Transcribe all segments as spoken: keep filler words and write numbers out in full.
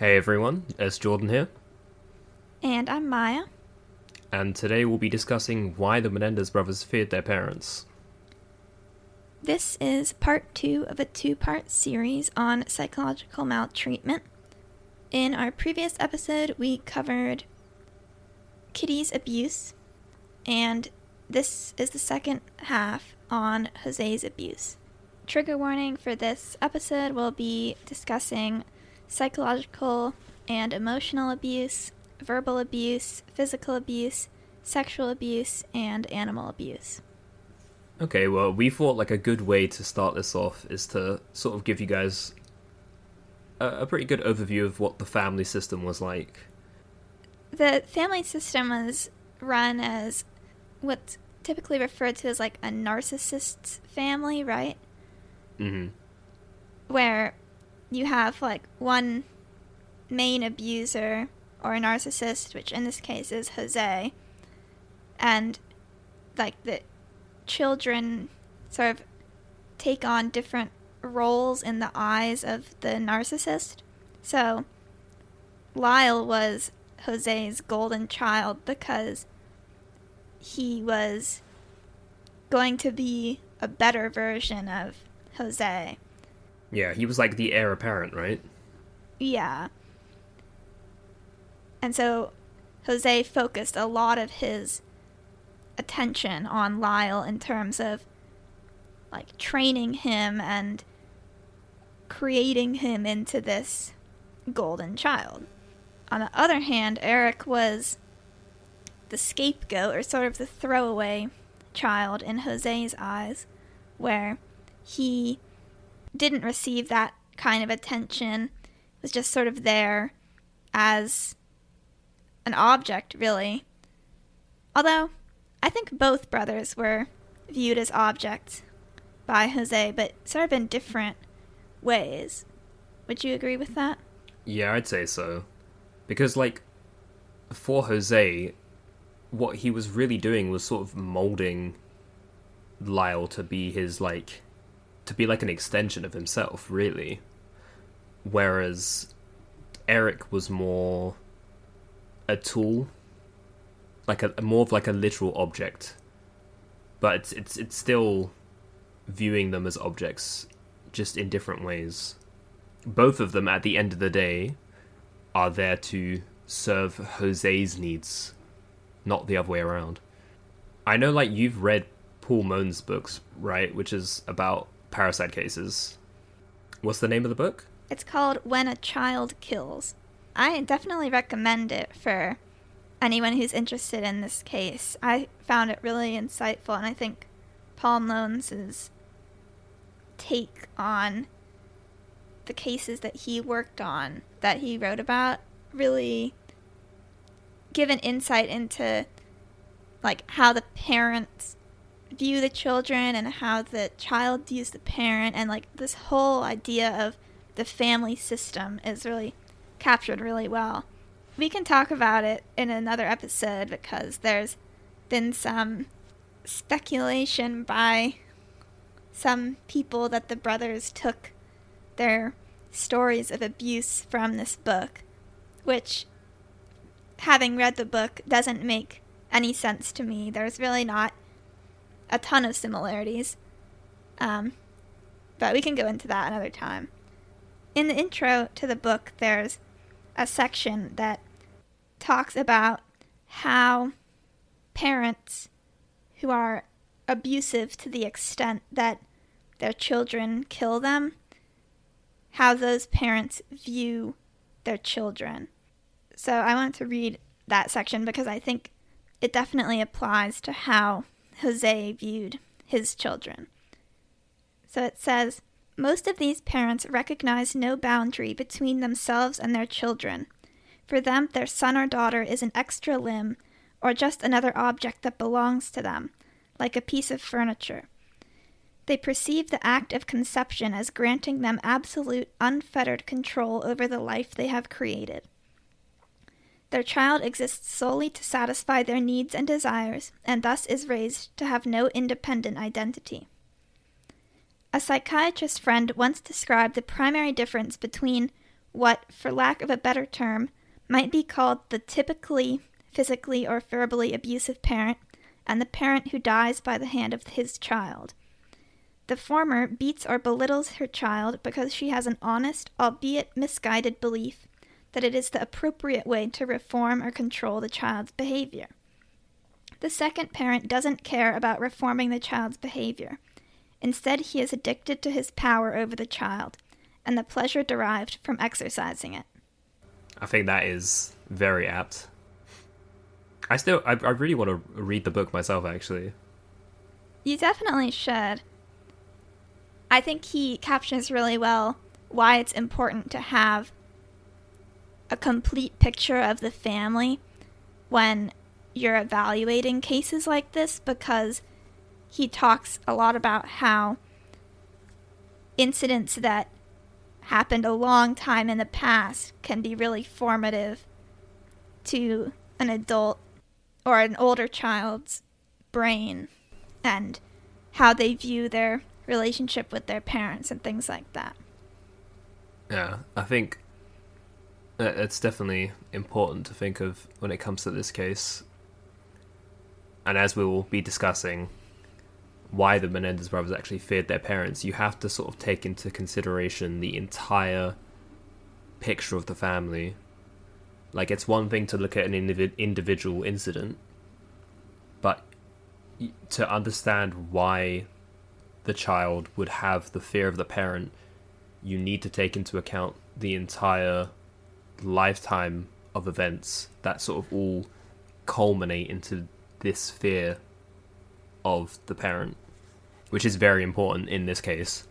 Hey everyone, it's Jordan here, And I'm Maya. and today we'll be discussing why the Menendez brothers feared their parents. This is part two of a two-part series on psychological maltreatment. In our previous episode, we covered Kitty's abuse, and this is the second half on Jose's abuse. Trigger warning for this episode, we'll be discussing psychological and emotional abuse, verbal abuse, physical abuse, sexual abuse, and animal abuse. Okay, well, we thought like a good way to start this off is to sort of give you guys a, a pretty good overview of what the family system was like. The family system was run as what's typically referred to as like a narcissist's family, right? Mm-hmm. Where you have like one main abuser or a narcissist, which in this case is Jose, and like the children sort of take on different roles in the eyes of the narcissist. So Lyle was Jose's golden child because he was going to be a better version of Jose. Yeah, he was like the heir apparent, right? Yeah. And so Jose focused a lot of his attention on Lyle in terms of like training him and creating him into this golden child. On the other hand, Eric was the scapegoat or sort of the throwaway child in Jose's eyes, where he didn't receive that kind of attention, was just sort of there as an object, really. Although, I think both brothers were viewed as objects by Jose, but sort of in different ways. Would you agree with that? Yeah, I'd say so. Because, like, for Jose, what he was really doing was sort of molding Lyle to be his, like, to be like an extension of himself, really. Whereas Eric was more a tool, like a more of like a literal object. But it's it's it's still viewing them as objects, just in different ways. Both of them, at the end of the day, are there to serve Jose's needs, not the other way around. I know, like, you've read Paul Mohn's books, right? Which is about parasite cases. What's the name of the book? It's called When a Child Kills. I definitely recommend it for anyone who's interested in this case. I found it really insightful, and I think Paul Mohn's take on the cases that he worked on, that he wrote about, really give an insight into like how the parents view the children and how the child views the parent, and like this whole idea of the family system is really captured really well. We can talk about it in another episode because there's been some speculation by some people that the brothers took their stories of abuse from this book, which, having read the book, doesn't make any sense to me. There's really not a ton of similarities, um, but we can go into that another time. In the intro to the book, there's a section that talks about how parents who are abusive to the extent that their children kill them, how those parents view their children. So I want to read that section because I think it definitely applies to how Jose viewed his children. So it says, "Most of these parents recognize no boundary between themselves and their children. For them, their son or daughter is an extra limb or just another object that belongs to them, like a piece of furniture. They perceive the act of conception as granting them absolute, unfettered control over the life they have created. Their child exists solely to satisfy their needs and desires, and thus is raised to have no independent identity. A psychiatrist friend once described the primary difference between what, for lack of a better term, might be called the typically physically or verbally abusive parent, and the parent who dies by the hand of his child. The former beats or belittles her child because she has an honest, albeit misguided belief that it is the appropriate way to reform or control the child's behavior. The second parent doesn't care about reforming the child's behavior. Instead, he is addicted to his power over the child, and the pleasure derived from exercising it. I think that is very apt. I still, I, I really want to read the book myself, actually. You definitely should. I think he captures really well why it's important to have a complete picture of the family when you're evaluating cases like this, because he talks a lot about how incidents that happened a long time in the past can be really formative to an adult or an older child's brain and how they view their relationship with their parents and things like that. Yeah, I think it's definitely important to think of when it comes to this case. And as we will be discussing why the Menendez brothers actually feared their parents, you have to sort of take into consideration the entire picture of the family. Like, it's one thing to look at an individ- individual incident, but to understand why the child would have the fear of the parent, you need to take into account the entire lifetime of events that sort of all culminate into this fear of the parent, which is very important in this case.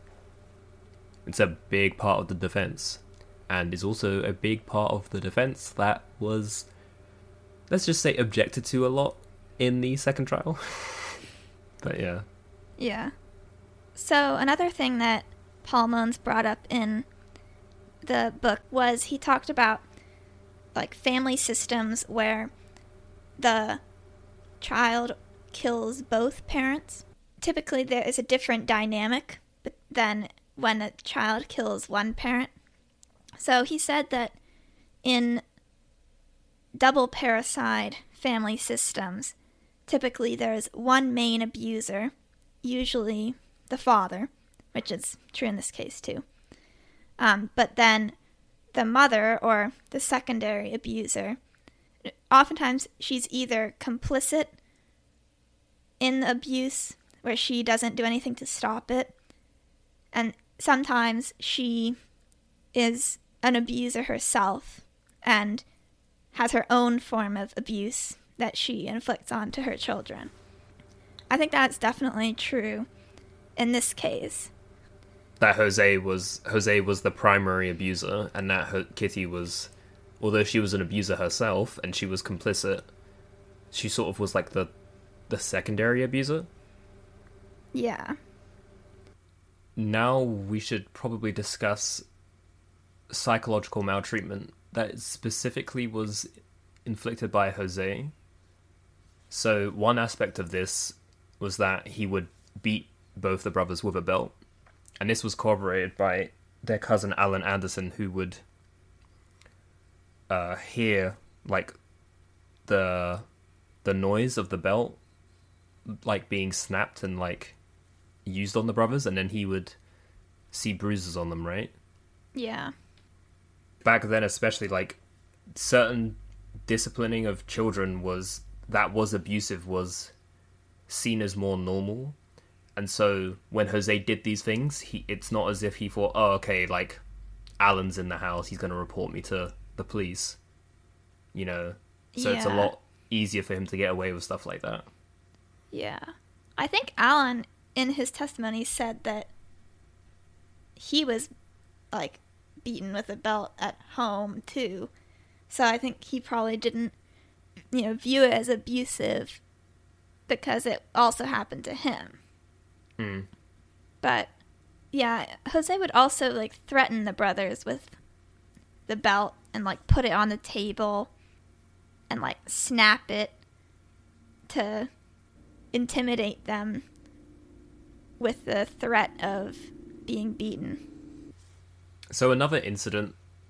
It's a big part of the defense, and is also a big part of the defense that was, let's just say, objected to a lot in the second trial. But yeah. Yeah. So another thing that Paul Mohns brought up in the book was he talked about like family systems where the child kills both parents. Typically there is a different dynamic than when a child kills one parent. So he said that in double parricide family systems, typically there's one main abuser, usually the father, which is true in this case too. Um, but then the mother, or the secondary abuser, oftentimes she's either complicit in the abuse, where she doesn't do anything to stop it, and sometimes she is an abuser herself and has her own form of abuse that she inflicts onto her children. I think that's definitely true in this case. That Jose was Jose was the primary abuser, and that her, Kitty was, although she was an abuser herself and she was complicit, she sort of was like the the secondary abuser. Yeah. Now we should probably discuss psychological maltreatment that specifically was inflicted by Jose. So one aspect of this was that he would beat both the brothers with a belt. And this was corroborated by their cousin Alan Anderson, who would uh, hear like the the noise of the belt like being snapped and like used on the brothers, and then he would see bruises on them, right? Yeah. Back then, especially, like, certain disciplining of children was that was abusive was seen as more normal. And so when Jose did these things, he it's not as if he thought, oh, okay, like, Alan's in the house, he's going to report me to the police. You know? So yeah. It's a lot easier for him to get away with stuff like that. Yeah. I think Alan, in his testimony, said that he was, like, beaten with a belt at home, too. So I think he probably didn't, you know, view it as abusive because it also happened to him. Hmm. But, yeah, Jose would also, like, threaten the brothers with the belt and, like, put it on the table and, like, snap it to intimidate them with the threat of being beaten. So another incident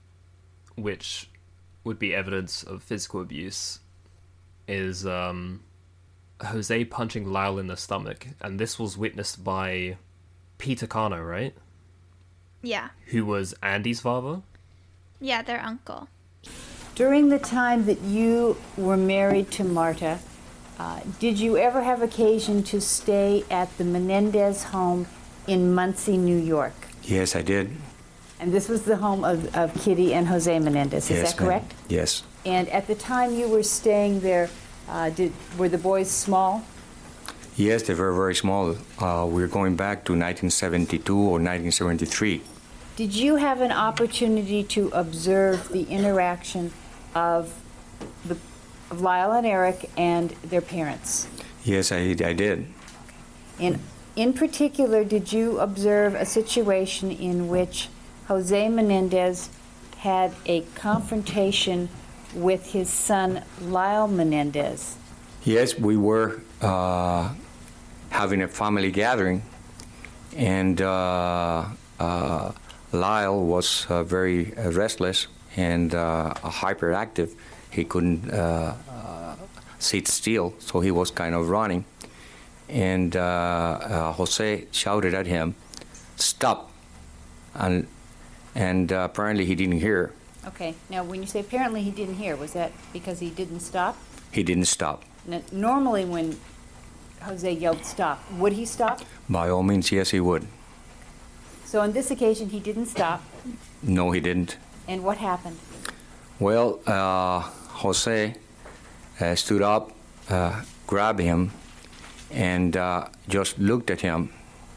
which would be evidence of physical abuse, is um, Jose punching Lyle in the stomach, and this was witnessed by Peter Cano, right? Yeah. Who was Andy's father? Yeah, their uncle. During the time that you were married to Marta, uh, did you ever have occasion to stay at the Menendez home in Muncie, New York? Yes, I did. And this was the home of, of Kitty and Jose Menendez, is Yes, that ma'am. correct? Yes. And at the time you were staying there, uh, did, were the boys small? Yes, they were very small. Uh, we're going back to nineteen seventy-two or nineteen seventy-three. Did you have an opportunity to observe the interaction of, the, of Lyle and Eric and their parents? Yes, I, I did. And in particular, did you observe a situation in which Jose Menendez had a confrontation with his son Lyle Menendez? Yes, we were uh, having a family gathering, and uh, uh, Lyle was uh, very uh, restless and uh, hyperactive. He couldn't uh, uh, sit still, so he was kind of running. And uh, uh, Jose shouted at him, "Stop!" And and uh, apparently he didn't hear. Okay, now when you say apparently he didn't hear, was that because he didn't stop? He didn't stop. Now, normally when Jose yelled stop, would he stop? By all means, yes, he would. So on this occasion he didn't stop, No, he didn't. and what happened? Well, uh, Jose uh, stood up, uh, grabbed him, and uh, just looked at him,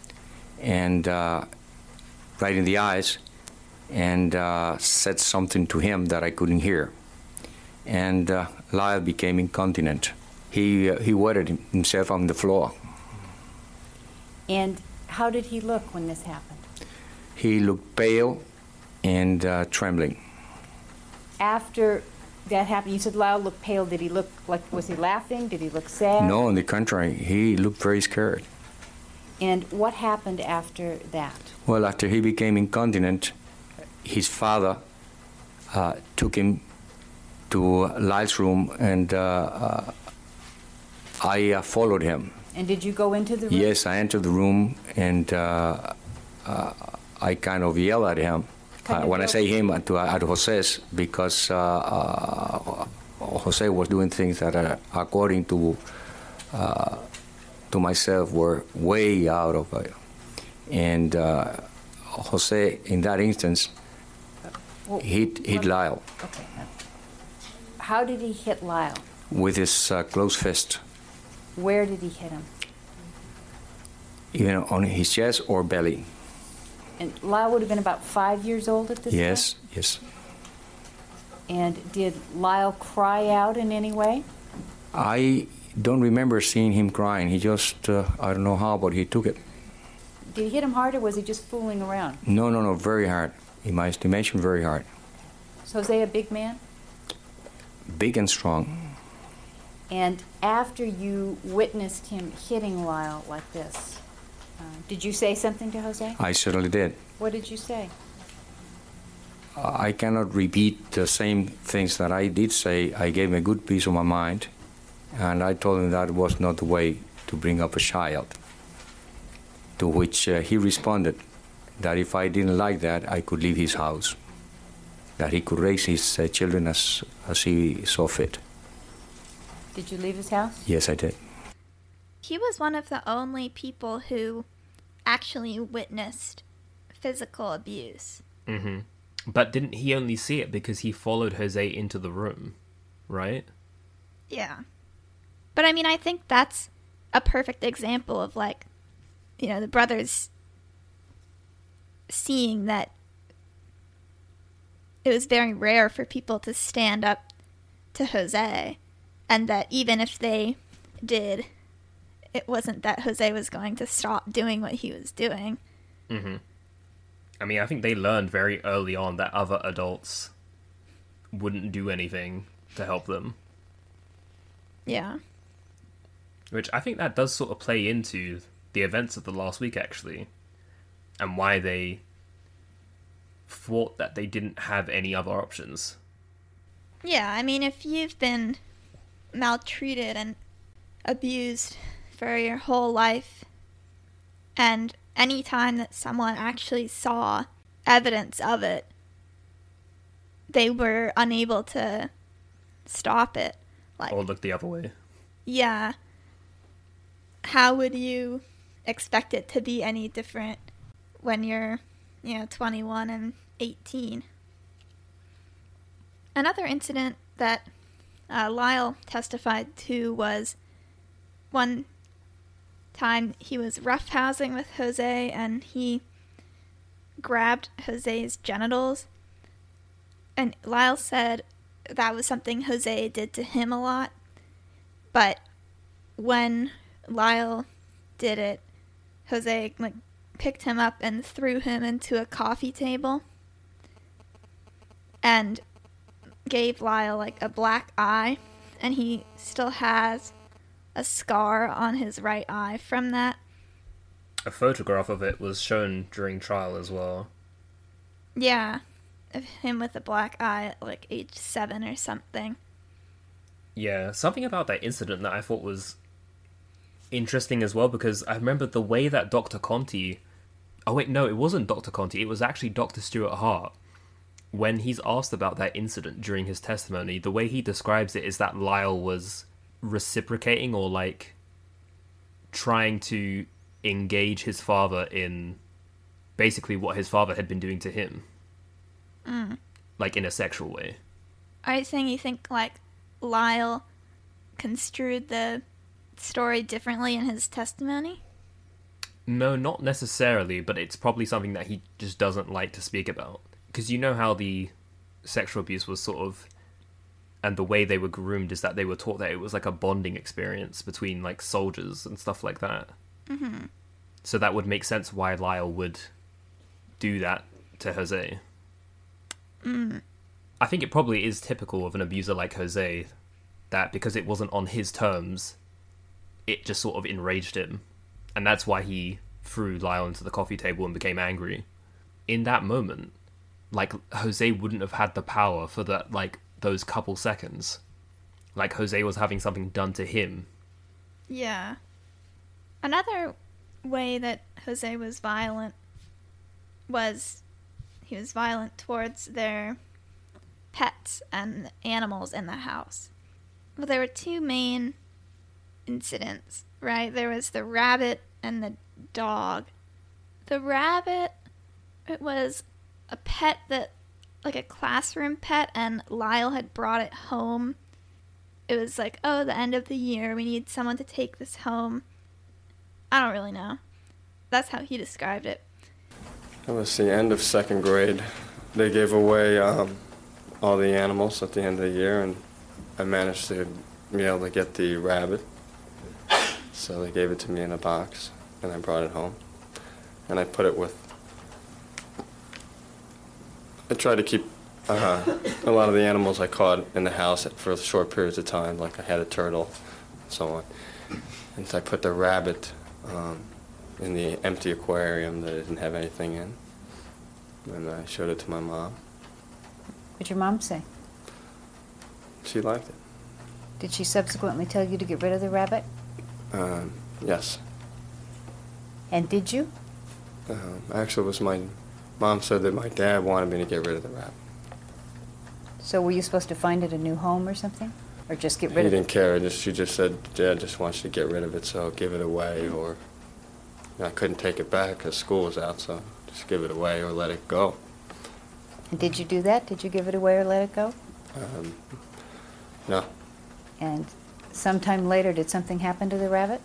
and uh, right in the eyes, and uh, said something to him that I couldn't hear. And uh, Lyle became incontinent. He uh, he wetted himself on the floor. And how did he look when this happened? He looked pale and uh, trembling. After that happened, you said Lyle looked pale. Did he look like, was he laughing? Did he look sad? No, on the contrary, he looked very scared. And what happened after that? Well, after he became incontinent, his father uh, took him to Lyle's room, and uh, uh, I uh, followed him. And did you go into the room? Yes, I entered the room, and uh, uh, I kind of yelled at him. Kind Uh, of when I yelled? say him, at, to, at Jose's, because uh, uh, Jose was doing things that, are, according to uh, to myself, were way out of it. And uh, Jose, in that instance, Well, hit hit well, Lyle Okay. How did he hit Lyle? with his uh, closed fist, Where did he hit him? you know, on his chest or belly. And Lyle would have been about five years old at this Yes, yes. time? And did Lyle cry out in any way? I don't remember seeing him crying. He just, uh, I don't know how, but he took it. Did he hit him hard, or was he just fooling around? No, no, no, very hard. In my estimation, very hard. Is Jose a big man? Big and strong. And after you witnessed him hitting Lyle like this, uh, did you say something to Jose? I certainly did. What did you say? I cannot repeat the same things that I did say. I gave him a good piece of my mind, and I told him that was not the way to bring up a child. To which uh, he responded that if I didn't like that, I could leave his house, that he could raise his uh, children as, as he saw fit. Did you leave his house? Yes, I did. He was one of the only people who actually witnessed physical abuse. Mm-hmm. But didn't he only see it because he followed Jose into the room, right? Yeah. But I mean, I think that's a perfect example of, like, you know, the brothers seeing that it was very rare for people to stand up to Jose, and that even if they did, it wasn't that Jose was going to stop doing what he was doing. Mm-hmm. I mean, I think they learned very early on that other adults wouldn't do anything to help them. Yeah. Which I think that does sort of play into the events of the last week, actually. And why they thought that they didn't have any other options. Yeah, I mean, if you've been maltreated and abused for your whole life, and any time that someone actually saw evidence of it, they were unable to stop it. Like, Or look the other way. yeah. How would you expect it to be any different when you're, you know, twenty-one and eighteen? Another incident that uh, Lyle testified to was one time he was roughhousing with Jose, and he grabbed Jose's genitals. And Lyle said that was something Jose did to him a lot. But when Lyle did it, Jose like picked him up and threw him into a coffee table and gave Lyle like a black eye, and he still has a scar on his right eye from that. A photograph of it was shown during trial as well. Yeah, of him with a black eye at like age seven or something. Yeah, something about that incident that I thought was interesting as well, because I remember the way that Doctor Conti... Oh wait, no, it wasn't Doctor Conti, it was actually Doctor Stuart Hart. When he's asked about that incident during his testimony, the way he describes it is that Lyle was reciprocating, or like trying to engage his father in basically what his father had been doing to him. Mm. Like in a sexual way. Are you saying you think like Lyle construed the story differently in his testimony? No, not necessarily, but it's probably something that he just doesn't like to speak about. Because you know how the sexual abuse was sort of... And the way they were groomed is that they were taught that it was like a bonding experience between like soldiers and stuff like that. Mm-hmm. So that would make sense why Lyle would do that to Jose. Mm. I think it probably is typical of an abuser like Jose that because it wasn't on his terms, it just sort of enraged him. And that's why he threw Lyle into the coffee table and became angry. In that moment, like, Jose wouldn't have had the power for that, like, those couple seconds. Like, Jose was having something done to him. Yeah. Another way that Jose was violent was he was violent towards their pets and animals in the house. Well, there were two main incidents, right? There was the rabbit and the dog. The rabbit, it was a pet that, like a classroom pet, and Lyle had brought it home. It was like, oh, the end of the year, we need someone to take this home. I don't really know. That's how he described it. It was the end of second grade. They gave away um, all the animals at the end of the year, and I managed to be able to get the rabbit. So they gave it to me in a box, and I brought it home. And I put it with... I tried to keep uh, a lot of the animals I caught in the house for short periods of time, like I had a turtle and so on. And so I put the rabbit um, in the empty aquarium that didn't have anything in. And I showed it to my mom. What'd your mom say? She liked it. Did she subsequently tell you to get rid of the rabbit? Um, yes. And did you? Um, actually, it was my mom said that my dad wanted me to get rid of the rabbit. So were you supposed to find it a new home or something? Or just get rid He of it? didn't care. Just, she just said, Dad just wants you to get rid of it, so give it away. Or you know, I couldn't take it back because school was out, so just give it away or let it go. And did you do that? Did you give it away or let it go? Um, no. And sometime later, did something happen to the rabbit?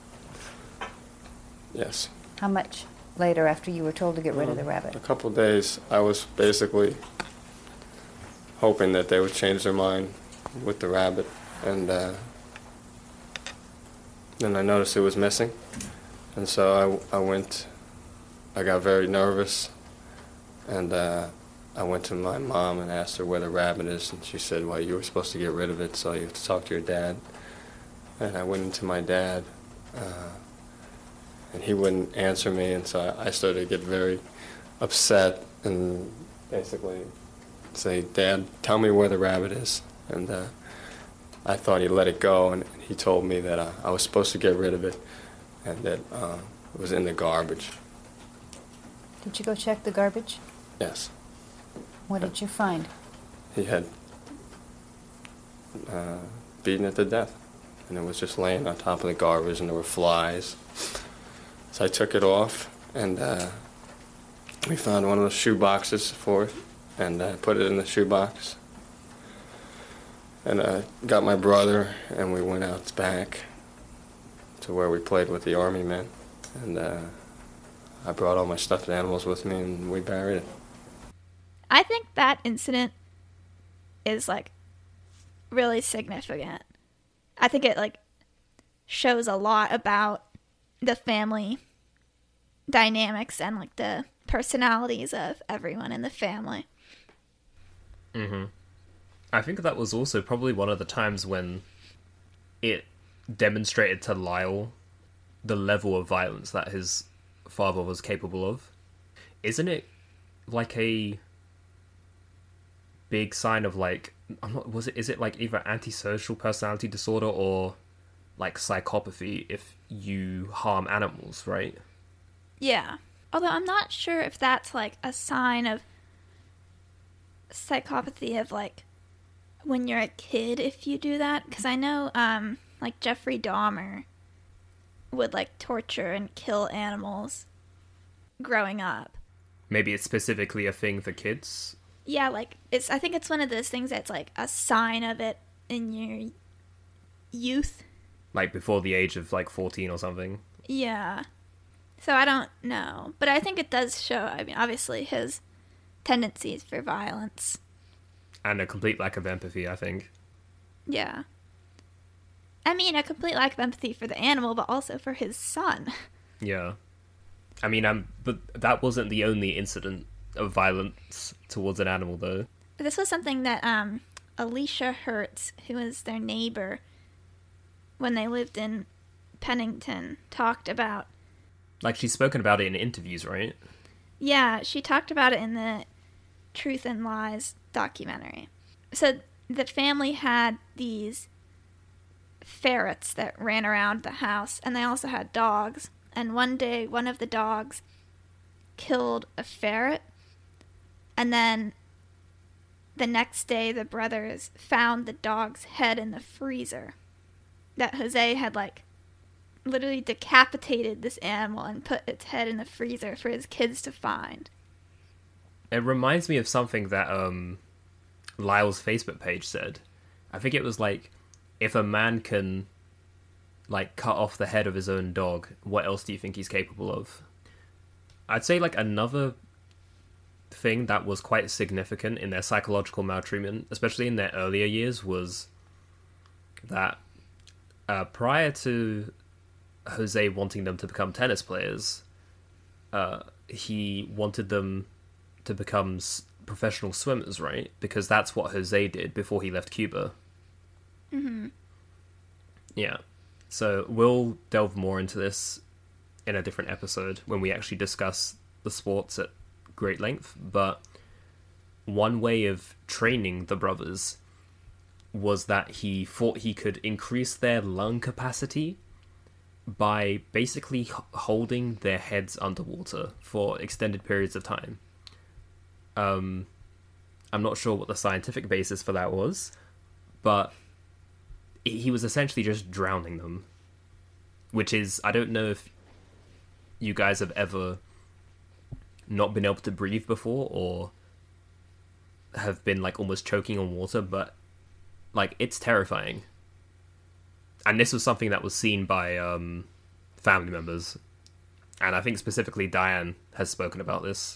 Yes. How much later after you were told to get rid of the A rabbit? couple of days, I was basically hoping that they would change their mind with the rabbit, and uh, then I noticed it was missing, and so I, I went, I got very nervous, and uh, I went to my mom and asked her where the rabbit is, and she said, well, you were supposed to get rid of it, so you have to talk to your dad. And I went into my dad, uh, and he wouldn't answer me, and so I started to get very upset, and basically say, "Dad, tell me where the rabbit is." And uh, I thought he let it go, and he told me that uh, I was supposed to get rid of it, and that uh, it was in the garbage. Did you go check the garbage? Yes. What did you find? He had uh, beaten it to death, and it was just laying on top of the garbage, and there were flies. So I took it off, and uh, we found one of those shoe boxes for it, and I put it in the shoe box. And I got my brother, and we went out back to where we played with the army men, and uh, I brought all my stuffed animals with me, and we buried it. I think that incident is, like, really significant. I think it, like, shows a lot about the family dynamics and, like, the personalities of everyone in the family. Mm-hmm. I think that was also probably one of the times when it demonstrated to Lyle the level of violence that his father was capable of. Isn't it like a big sign of, like, I'm not, was it, is it like either antisocial personality disorder or like psychopathy if you harm animals, right? Yeah. Although I'm not sure if that's, like, a sign of psychopathy of, like, when you're a kid if you do that. Because I know, um, like, Jeffrey Dahmer would, like, torture and kill animals growing up. Maybe it's specifically a thing for kids? Yeah, like, it's. I think it's one of those things that's, like, a sign of it in your youth. Like, before the age of, like, fourteen or something? Yeah. So I don't know. But I think it does show, I mean, obviously, his tendencies for violence. And a complete lack of empathy, I think. Yeah. I mean, a complete lack of empathy for the animal, but also for his son. Yeah. I mean, um, but that wasn't the only incident of violence towards an animal, though. This was something that um, Alicia Hertz, who was their neighbor when they lived in Pennington, talked about. Like, she's spoken about it in interviews, right? Yeah, she talked about it in the Truth and Lies documentary. So the family had these ferrets that ran around the house, and they also had dogs. And one day, one of the dogs killed a ferret, and then the next day, the brothers found the dog's head in the freezer. That Jose had, like, literally decapitated this animal and put its head in the freezer for his kids to find. It reminds me of something that um, Lyle's Facebook page said. I think it was like, if a man can, like, cut off the head of his own dog, what else do you think he's capable of? I'd say, like, another thing that was quite significant in their psychological maltreatment, especially in their earlier years, was that uh, prior to Jose wanting them to become tennis players, uh, he wanted them to become s- professional swimmers, right? Because that's what Jose did before he left Cuba. Mm-hmm. Yeah. So we'll delve more into this in a different episode when we actually discuss the sports at great length. But one way of training the brothers was that he thought he could increase their lung capacity by basically h- holding their heads underwater for extended periods of time. Um, I'm not sure what the scientific basis for that was, but he was essentially just drowning them. Which is, I don't know if you guys have ever not been able to breathe before, or have been, like, almost choking on water, but, like, it's terrifying. And this was something that was seen by um, family members. And I think specifically Diane has spoken about this.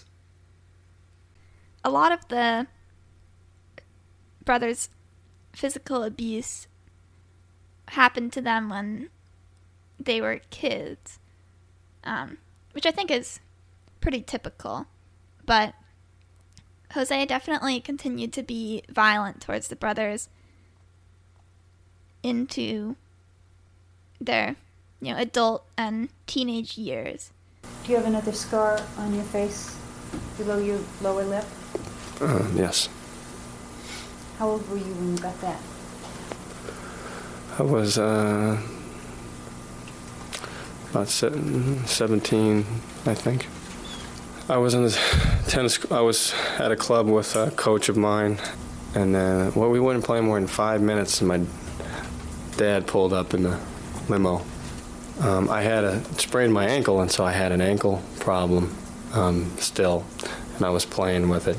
A lot of the brothers' physical abuse happened to them when they were kids, um, which I think is pretty typical. But Jose definitely continued to be violent towards the brothers into their, you know, adult and teenage years. Do you have another scar on your face below your lower lip? Uh, yes. How old were you when you got that? I was uh, about seventeen, I think. I was in the tennis. I was at a club with a coach of mine, and then well, we wouldn't play more than five minutes, and my dad pulled up in the limo. Um, I had a sprained my ankle, and so I had an ankle problem um, still, and I was playing with it.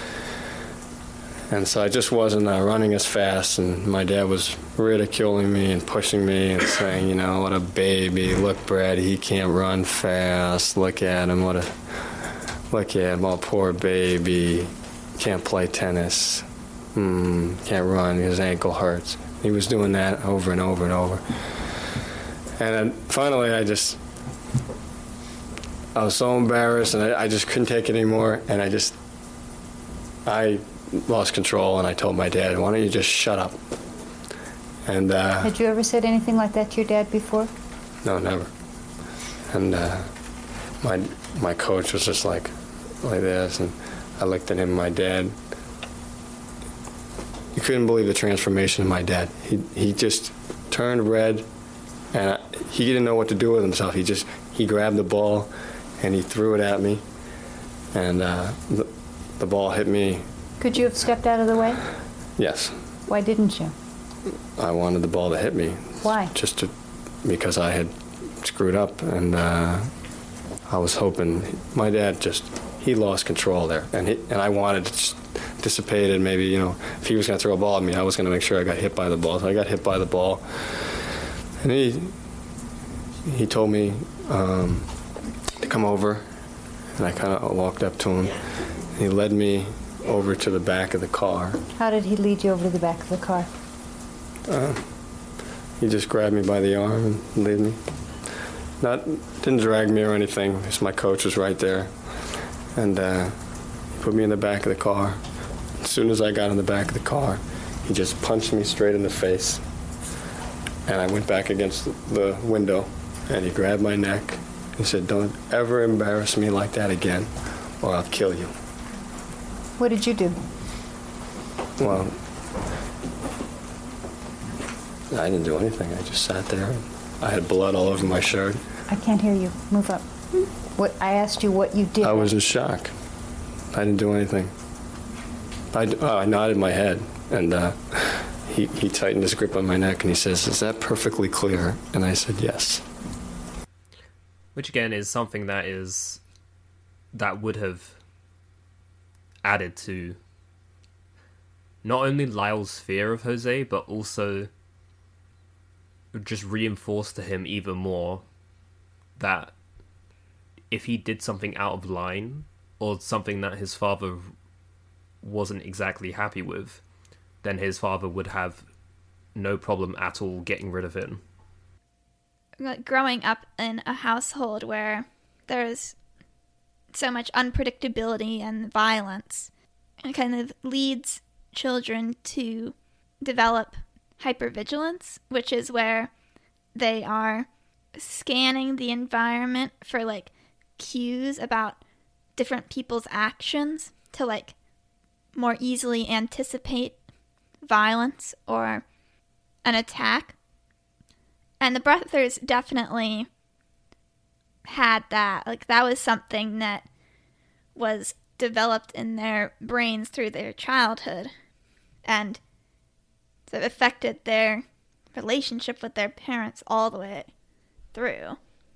And so I just wasn't uh, running as fast, and my dad was ridiculing me and pushing me and saying, you know, what a baby. Look, Brad, he can't run fast. Look at him. What a, look at him. Oh, poor baby. Can't play tennis. Mm, can't run. His ankle hurts. He was doing that over and over and over. And then finally I just, I was so embarrassed, and I, I just couldn't take it anymore, and I just, I... lost control, and I told my dad, why don't you just shut up? And uh, had you ever said anything like that to your dad before? No, never. And uh, my my coach was just like like this, and I looked at him. My dad, you couldn't believe the transformation of my dad. He he just turned red, and I, he didn't know what to do with himself. He just he grabbed the ball and he threw it at me, and uh, the, the ball hit me. Could you have stepped out of the way? Yes. Why didn't you? I wanted the ball to hit me. Why? Just to, because I had screwed up, and uh, I was hoping. My dad just, he lost control there, and he, and I wanted to just dissipate it. Maybe, you know, if he was going to throw a ball at me, I was going to make sure I got hit by the ball. So I got hit by the ball, and he he told me um, to come over, and I kind of walked up to him, and he led me over to the back of the car. How did he lead you over to the back of the car? Uh, he just grabbed me by the arm and led me. Not, didn't drag me or anything, because my coach was right there. And uh, he put me in the back of the car. As soon as I got in the back of the car, he just punched me straight in the face. And I went back against the window, and he grabbed my neck. He said, don't ever embarrass me like that again, or I'll kill you. What did you do? Well, I didn't do anything. I just sat there. I had blood all over my shirt. I can't hear you. Move up. What I asked you what you did. I was in shock. I didn't do anything. I, uh, I nodded my head, and uh, he, he tightened his grip on my neck, and he says, is that perfectly clear? And I said, yes. Which, again, is something that is... that would have added to not only Lyle's fear of Jose, but also just reinforced to him even more that if he did something out of line, or something that his father wasn't exactly happy with, then his father would have no problem at all getting rid of him. Growing up in a household where there's so much unpredictability and violence, it kind of leads children to develop hypervigilance, which is where they are scanning the environment for like cues about different people's actions to like more easily anticipate violence or an attack. And the brothers definitely had that. Like, that was something that was developed in their brains through their childhood, and so it affected their relationship with their parents all the way through.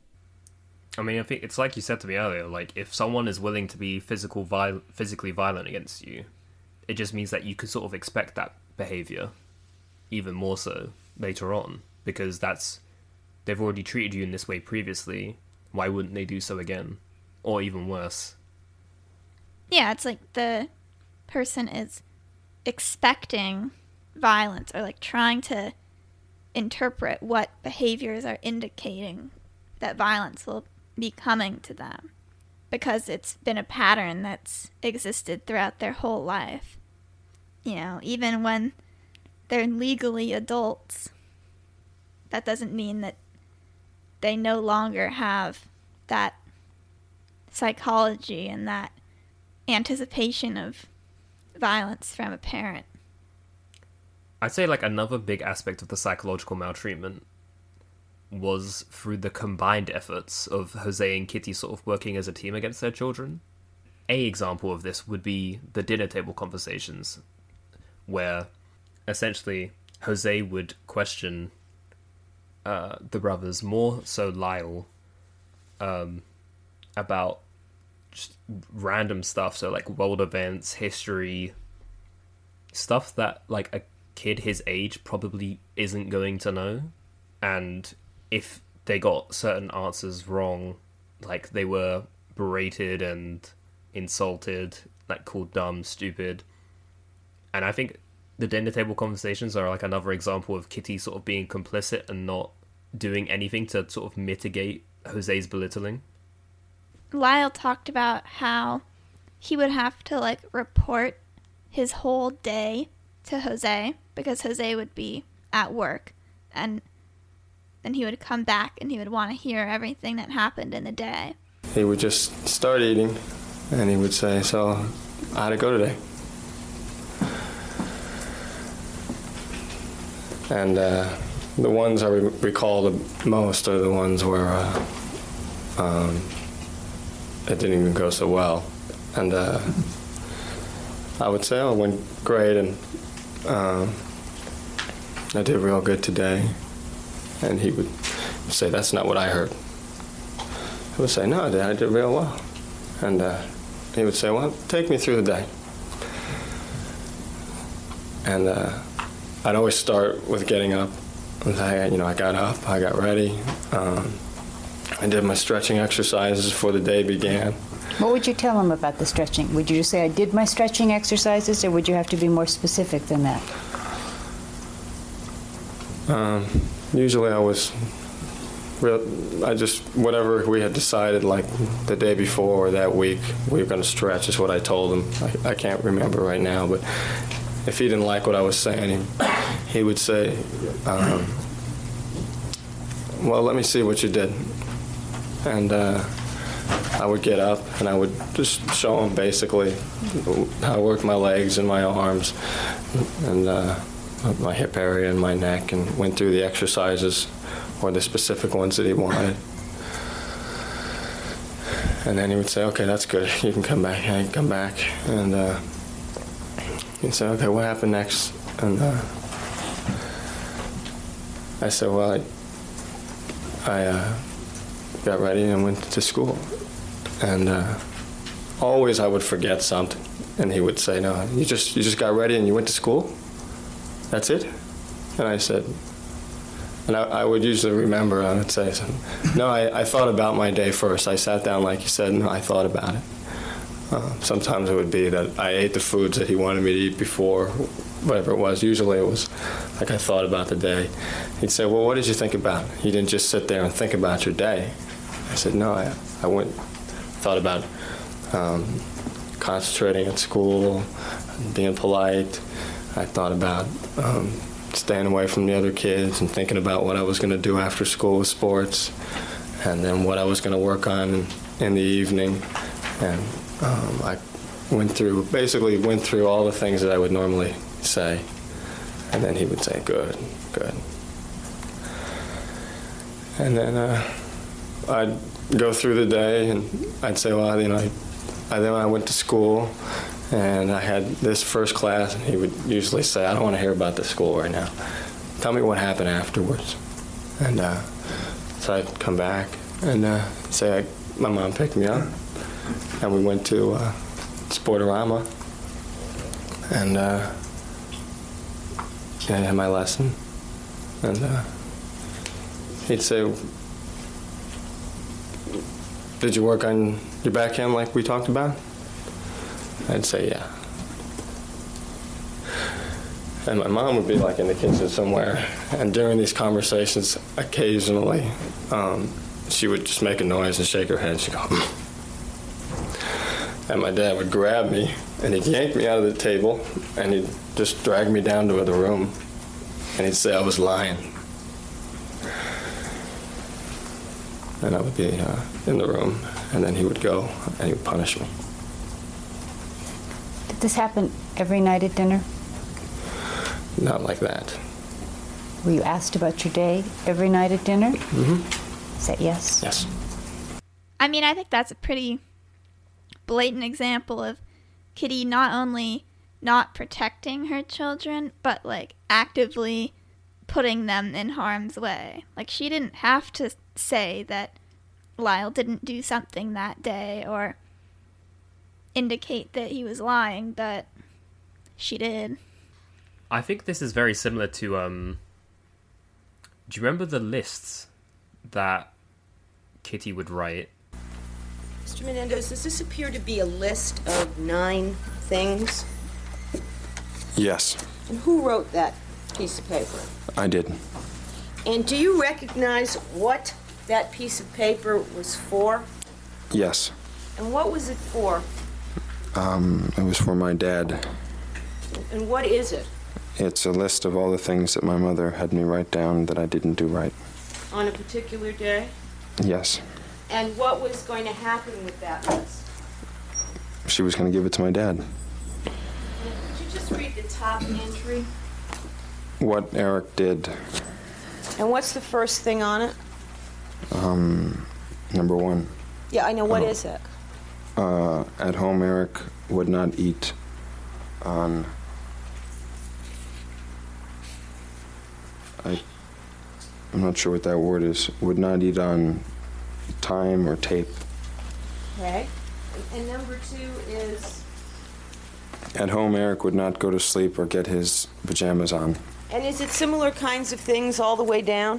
I mean, I think it's like you said to me earlier, like, if someone is willing to be physical, viol- physically violent against you, it just means that you could sort of expect that behavior even more so later on, because that's, they've already treated you in this way previously. Why wouldn't they do so again? Or even worse. Yeah, it's like the person is expecting violence, or like trying to interpret what behaviors are indicating that violence will be coming to them, because it's been a pattern that's existed throughout their whole life. You know, even when they're legally adults, that doesn't mean that they no longer have that psychology and that anticipation of violence from a parent. I'd say like another big aspect of the psychological maltreatment was through the combined efforts of Jose and Kitty sort of working as a team against their children. A example of this would be the dinner table conversations, where essentially Jose would question uh, the brothers, more so Lyle, um, about just random stuff, so like world events, history, stuff that like a kid his age probably isn't going to know. And if they got certain answers wrong, like they were berated and insulted, like called dumb, stupid. And I think the dinner table conversations are like another example of Kitty sort of being complicit and not doing anything to sort of mitigate Jose's belittling. Lyle talked about how he would have to like report his whole day to Jose because Jose would be at work, and then he would come back and he would want to hear everything that happened in the day. He would just start eating, and he would say, "So, how'd it go today?" And uh, the ones I re- recall the most are the ones where uh, um, it didn't even go so well. And uh, I would say, "Oh, it went great, and um, I did real good today." And he would say, "That's not what I heard." I would say, "No, Dad, I did real well." And uh, he would say, "Well, take me through the day." And uh, I'd always start with getting up. And say, you know, I got up, I got ready. Um, I did my stretching exercises before the day began. What would you tell him about the stretching? Would you just say, "I did my stretching exercises," or would you have to be more specific than that? Um, usually I was, real, I just, whatever we had decided, like the day before or that week, we were going to stretch is what I told him. I, I can't remember right now, but if he didn't like what I was saying, he, he would say, um, "Well, let me see what you did." And uh, I would get up and I would just show him basically how I worked my legs and my arms and uh, my hip area and my neck, and went through the exercises or the specific ones that he wanted. And then he would say, "Okay, that's good. You can come back." And I can come back. And uh, he'd say, "Okay, what happened next?" And uh, I said, "Well, I, I uh, got ready and went to school." And uh, always I would forget something. And he would say, "No, you just you just got ready and you went to school? That's it?" And I said, and I, I would usually remember, I would say, "No, I, I thought about my day first. I sat down like you said, and I thought about it." Uh, sometimes it would be that I ate the foods that he wanted me to eat before, whatever it was. Usually it was like I thought about the day. He'd say, "Well, what did you think about it? You didn't just sit there and think about your day." I said, "No, I, I went, thought about um, concentrating at school, being polite. I thought about um, staying away from the other kids and thinking about what I was going to do after school with sports, and then what I was going to work on in, in the evening." And um, I went through, basically went through all the things that I would normally say. And then he would say, "Good, good." And then uh, I'd go through the day and I'd say, "Well, you know, I, I, then I went to school and I had this first class," and he would usually say, "I don't want to hear about the school right now. Tell me what happened afterwards." And uh, so I'd come back and uh, say, I, my mom picked me up and we went to uh, Sportorama, and uh, I had my lesson, and uh, he'd say, "Did you work on your backhand like we talked about?" I'd say, "Yeah." And my mom would be like in the kitchen somewhere, and during these conversations, occasionally, um, she would just make a noise and shake her head. She'd go, "Hmm." And my dad would grab me, and he'd yank me out of the table, and he'd just drag me down to the room, and he'd say I was lying. And I would be uh, in the room, and then he would go, and he would punish me. Did this happen every night at dinner? Not like that. Were you asked about your day every night at dinner? Mm-hmm. Is that yes? Yes. I mean, I think that's a pretty blatant example of Kitty not only not protecting her children, but, like, actively putting them in harm's way. Like, she didn't have to say that Lyle didn't do something that day or indicate that he was lying, but she did. I think this is very similar to, um... do you remember the lists that Kitty would write? Mister Menendez, does this appear to be a list of nine things? Yes, And who wrote that piece of paper? I did. And do you recognize what that piece of paper was for? Yes. And what was it for? Um, it was for my dad. And what is it? It's a list of all the things that my mother had me write down that I didn't do right. On a particular day? Yes. And what was going to happen with that list? She was going to give it to my dad. Could you just read the top entry? What Eric did. And what's the first thing on it? Um, number one. Yeah, I know. What Oh. is it? Uh, at home, Eric would not eat on... I, I'm not sure what that word is. Would not eat on time or tape. Okay. And number two is... At home, Eric would not go to sleep or get his pajamas on. And is it similar kinds of things all the way down?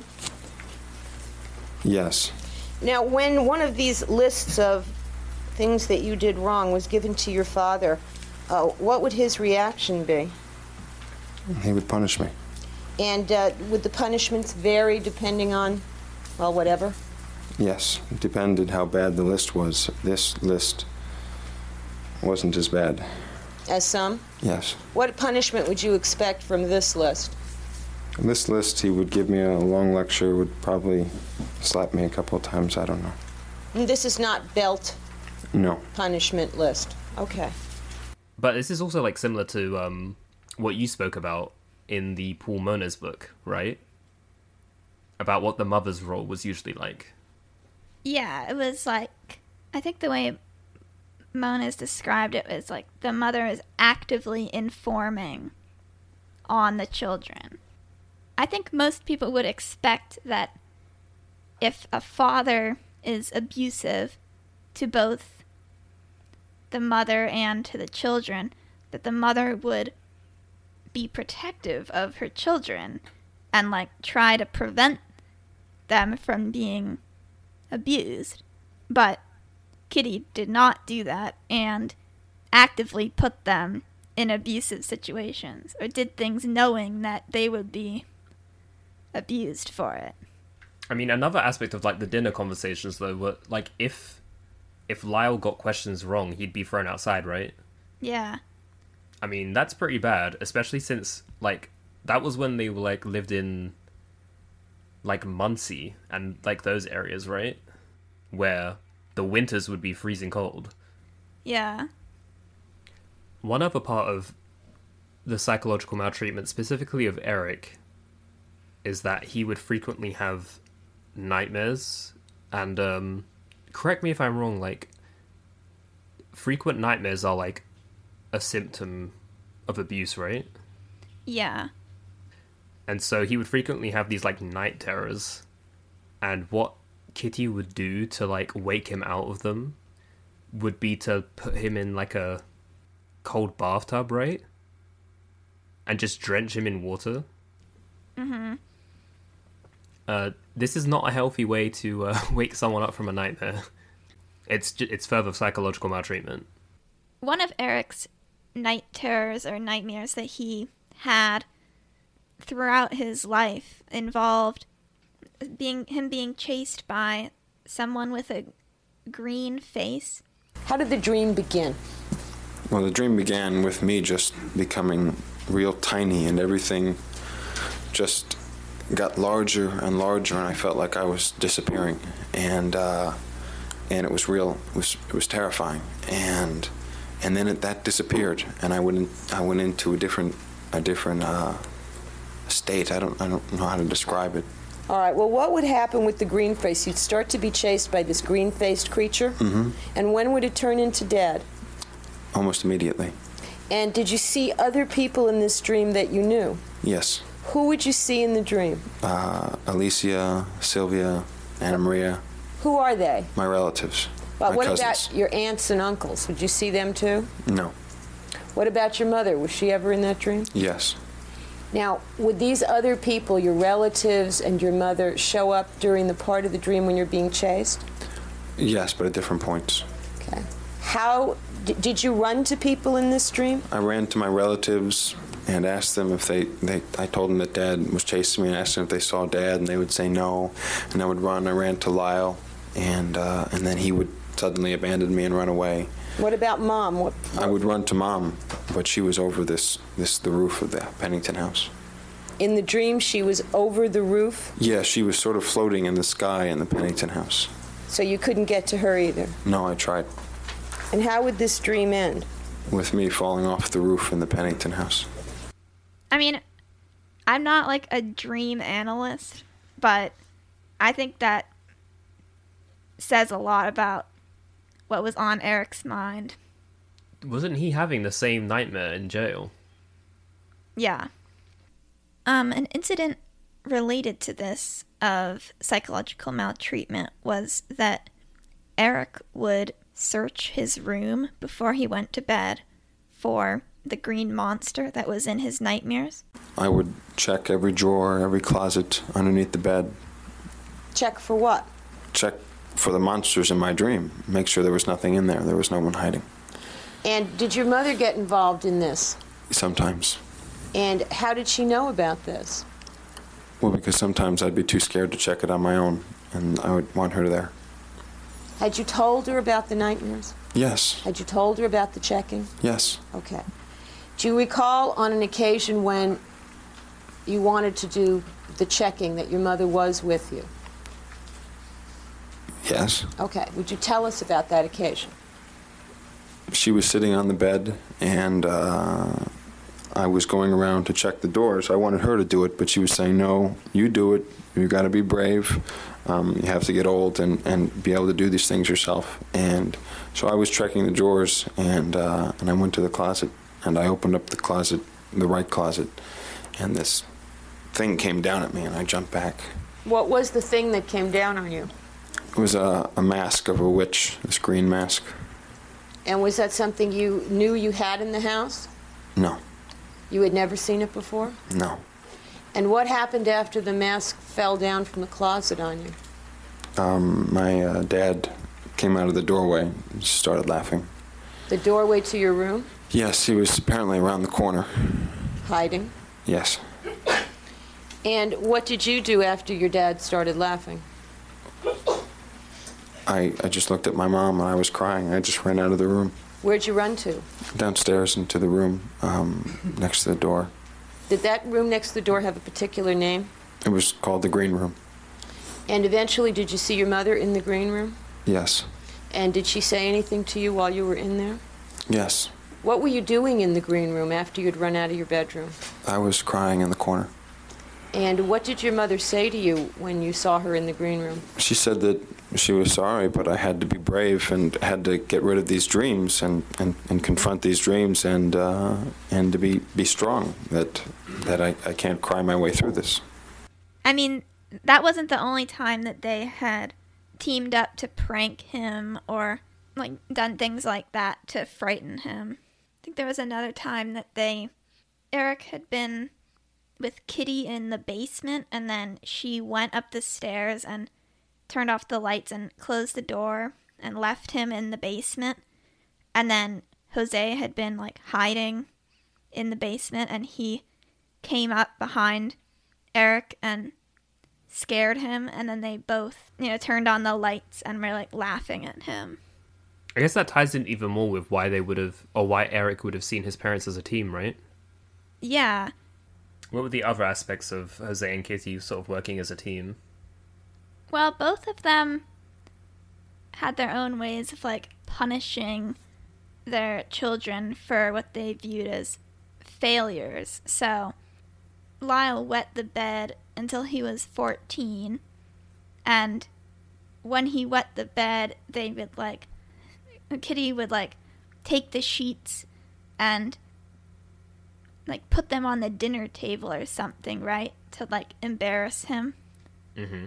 Yes. Now, when one of these lists of things that you did wrong was given to your father, uh, what would his reaction be? He would punish me. And uh, would the punishments vary depending on, well, whatever? Yes. It depended how bad the list was. This list wasn't as bad. As some? Yes. What punishment would you expect from this list? This list, he would give me a long lecture, would probably slap me a couple of times, I don't know. And this is not belt No. punishment list. Okay. But this is also, like, similar to um, what you spoke about in the Paul Moniz book, right? About what the mother's role was usually like. Yeah, it was like, I think the way Moniz described it was like the mother is actively informing on the children. I think most people would expect that if a father is abusive to both the mother and to the children, that the mother would be protective of her children and like try to prevent them from being abused. But Kitty did not do that and actively put them in abusive situations or did things knowing that they would be abused for it. I mean, another aspect of, like, the dinner conversations, though, were, like, if if Lyle got questions wrong, he'd be thrown outside, right? Yeah. I mean, that's pretty bad, especially since, like, that was when they, like, lived in, like, Muncie and, like, those areas, right? Where the winters would be freezing cold. Yeah. One other part of the psychological maltreatment, specifically of Eric, is that he would frequently have nightmares, and, um, correct me if I'm wrong, like, frequent nightmares are, like, a symptom of abuse, right? Yeah. And so he would frequently have these, like, night terrors, and what Kitty would do to, like, wake him out of them would be to put him in, like, a cold bathtub, right? And just drench him in water. Mm-hmm. Uh, this is not a healthy way to uh, wake someone up from a nightmare. It's ju- it's further psychological maltreatment. One of Eric's night terrors or nightmares that he had throughout his life involved being him being chased by someone with a green face. How did the dream begin? Well, the dream began with me just becoming real tiny, and everything just got larger and larger, and I felt like I was disappearing, and uh, and it was real. It was it was terrifying, and and then it, that disappeared, and I went in, I went into a different a different uh, state. I don't I don't know how to describe it. All right, well, what would happen with the green face? You'd start to be chased by this green-faced creature, Mm-hmm. and when would it turn into Dad? Almost immediately. And did you see other people in this dream that you knew? Yes. Who would you see in the dream? Uh, Alicia, Sylvia, Anna Maria, Who are they? my relatives. Well, my what cousins. about your aunts and uncles? Would you see them too? No. What about your mother? Was she ever in that dream? Yes. Now, would these other people, your relatives and your mother, show up during the part of the dream when you're being chased? Yes, but at different points. Okay. How d- did you run to people in this dream? I ran to my relatives and asked them if they, they I told them that Dad was chasing me, and asked them if they saw Dad, and they would say no. And I would run. I ran to Lyle, and uh, and then he would suddenly abandon me and run away. What about Mom? What, I would run to Mom, but she was over this, this the roof of the Pennington house. in the dream, she was over the roof, Yeah, she was sort of floating in the sky in the Pennington house. so you couldn't get to her either. No, I tried. And how would this dream end? With me falling off the roof in the Pennington house. I mean, I'm not like a dream analyst, but I think that says a lot about what was on Eric's mind. Wasn't he having the same nightmare in jail? Yeah. Um, an incident related to this of psychological maltreatment was that Eric would search his room before he went to bed for the green monster that was in his nightmares. I would check every drawer, every closet underneath the bed. Check for what? Check for the monsters in my dream. Make sure there was nothing in there. There was no one hiding. And did your mother get involved in this? Sometimes. And how did she know about this? Well, because sometimes I'd be too scared to check it on my own, and I would want her there. Had you told her about the nightmares? Yes. Had you told her about the checking? Yes. Okay. Do you recall on an occasion when you wanted to do the checking that your mother was with you? Yes. Okay. Would you tell us about that occasion? She was sitting on the bed, and uh, I was going around to check the doors. I wanted her to do it, but she was saying, no, you do it. You got to be brave. Um, you have to get old and, and be able to do these things yourself. And so I was checking the drawers, and uh, and I went to the closet, and I opened up the closet, the right closet, and this thing came down at me, and I jumped back. What was the thing that came down on you? It was a, a mask of a witch, this green mask. And was that something you knew you had in the house? No, You had never seen it before? no. And what happened after the mask fell down from the closet on you? Um, my uh, dad came out of the doorway and started laughing. The doorway to your room? Yes, he was apparently around the corner. Hiding? Yes. And what did you do after your dad started laughing? I, I just looked at my mom and I was crying. I just ran out of the room, Where'd you run to? downstairs into the room um, next to the door. Did that room next to the door have a particular name? It was called the green room. And eventually, did you see your mother in the green room? Yes. And did she say anything to you while you were in there? Yes. What were you doing in the green room after you'd run out of your bedroom? I was crying in the corner. And what did your mother say to you when you saw her in the green room? She said that she was sorry, but I had to be brave and had to get rid of these dreams and, and, and confront these dreams and uh, and to be, be strong, that that I, I can't cry my way through this. I mean, that wasn't the only time that they had teamed up to prank him or like done things like that to frighten him. I think there was another time that they Eric had been with Kitty in the basement, and then she went up the stairs and turned off the lights and closed the door and left him in the basement. And then Jose had been like hiding in the basement, and he came up behind Eric and scared him, and then they both, you know, turned on the lights and were like laughing at him. I guess that ties in even more with why they would have, or why Eric would have seen his parents as a team, right? Yeah. What were the other aspects of Jose and Kitty sort of working as a team? Well, both of them had their own ways of like punishing their children for what they viewed as failures. So Lyle wet the bed until he was fourteen, and when he wet the bed, they would like, Kitty would like take the sheets and like put them on the dinner table or something, right? To like embarrass him. Mm-hmm.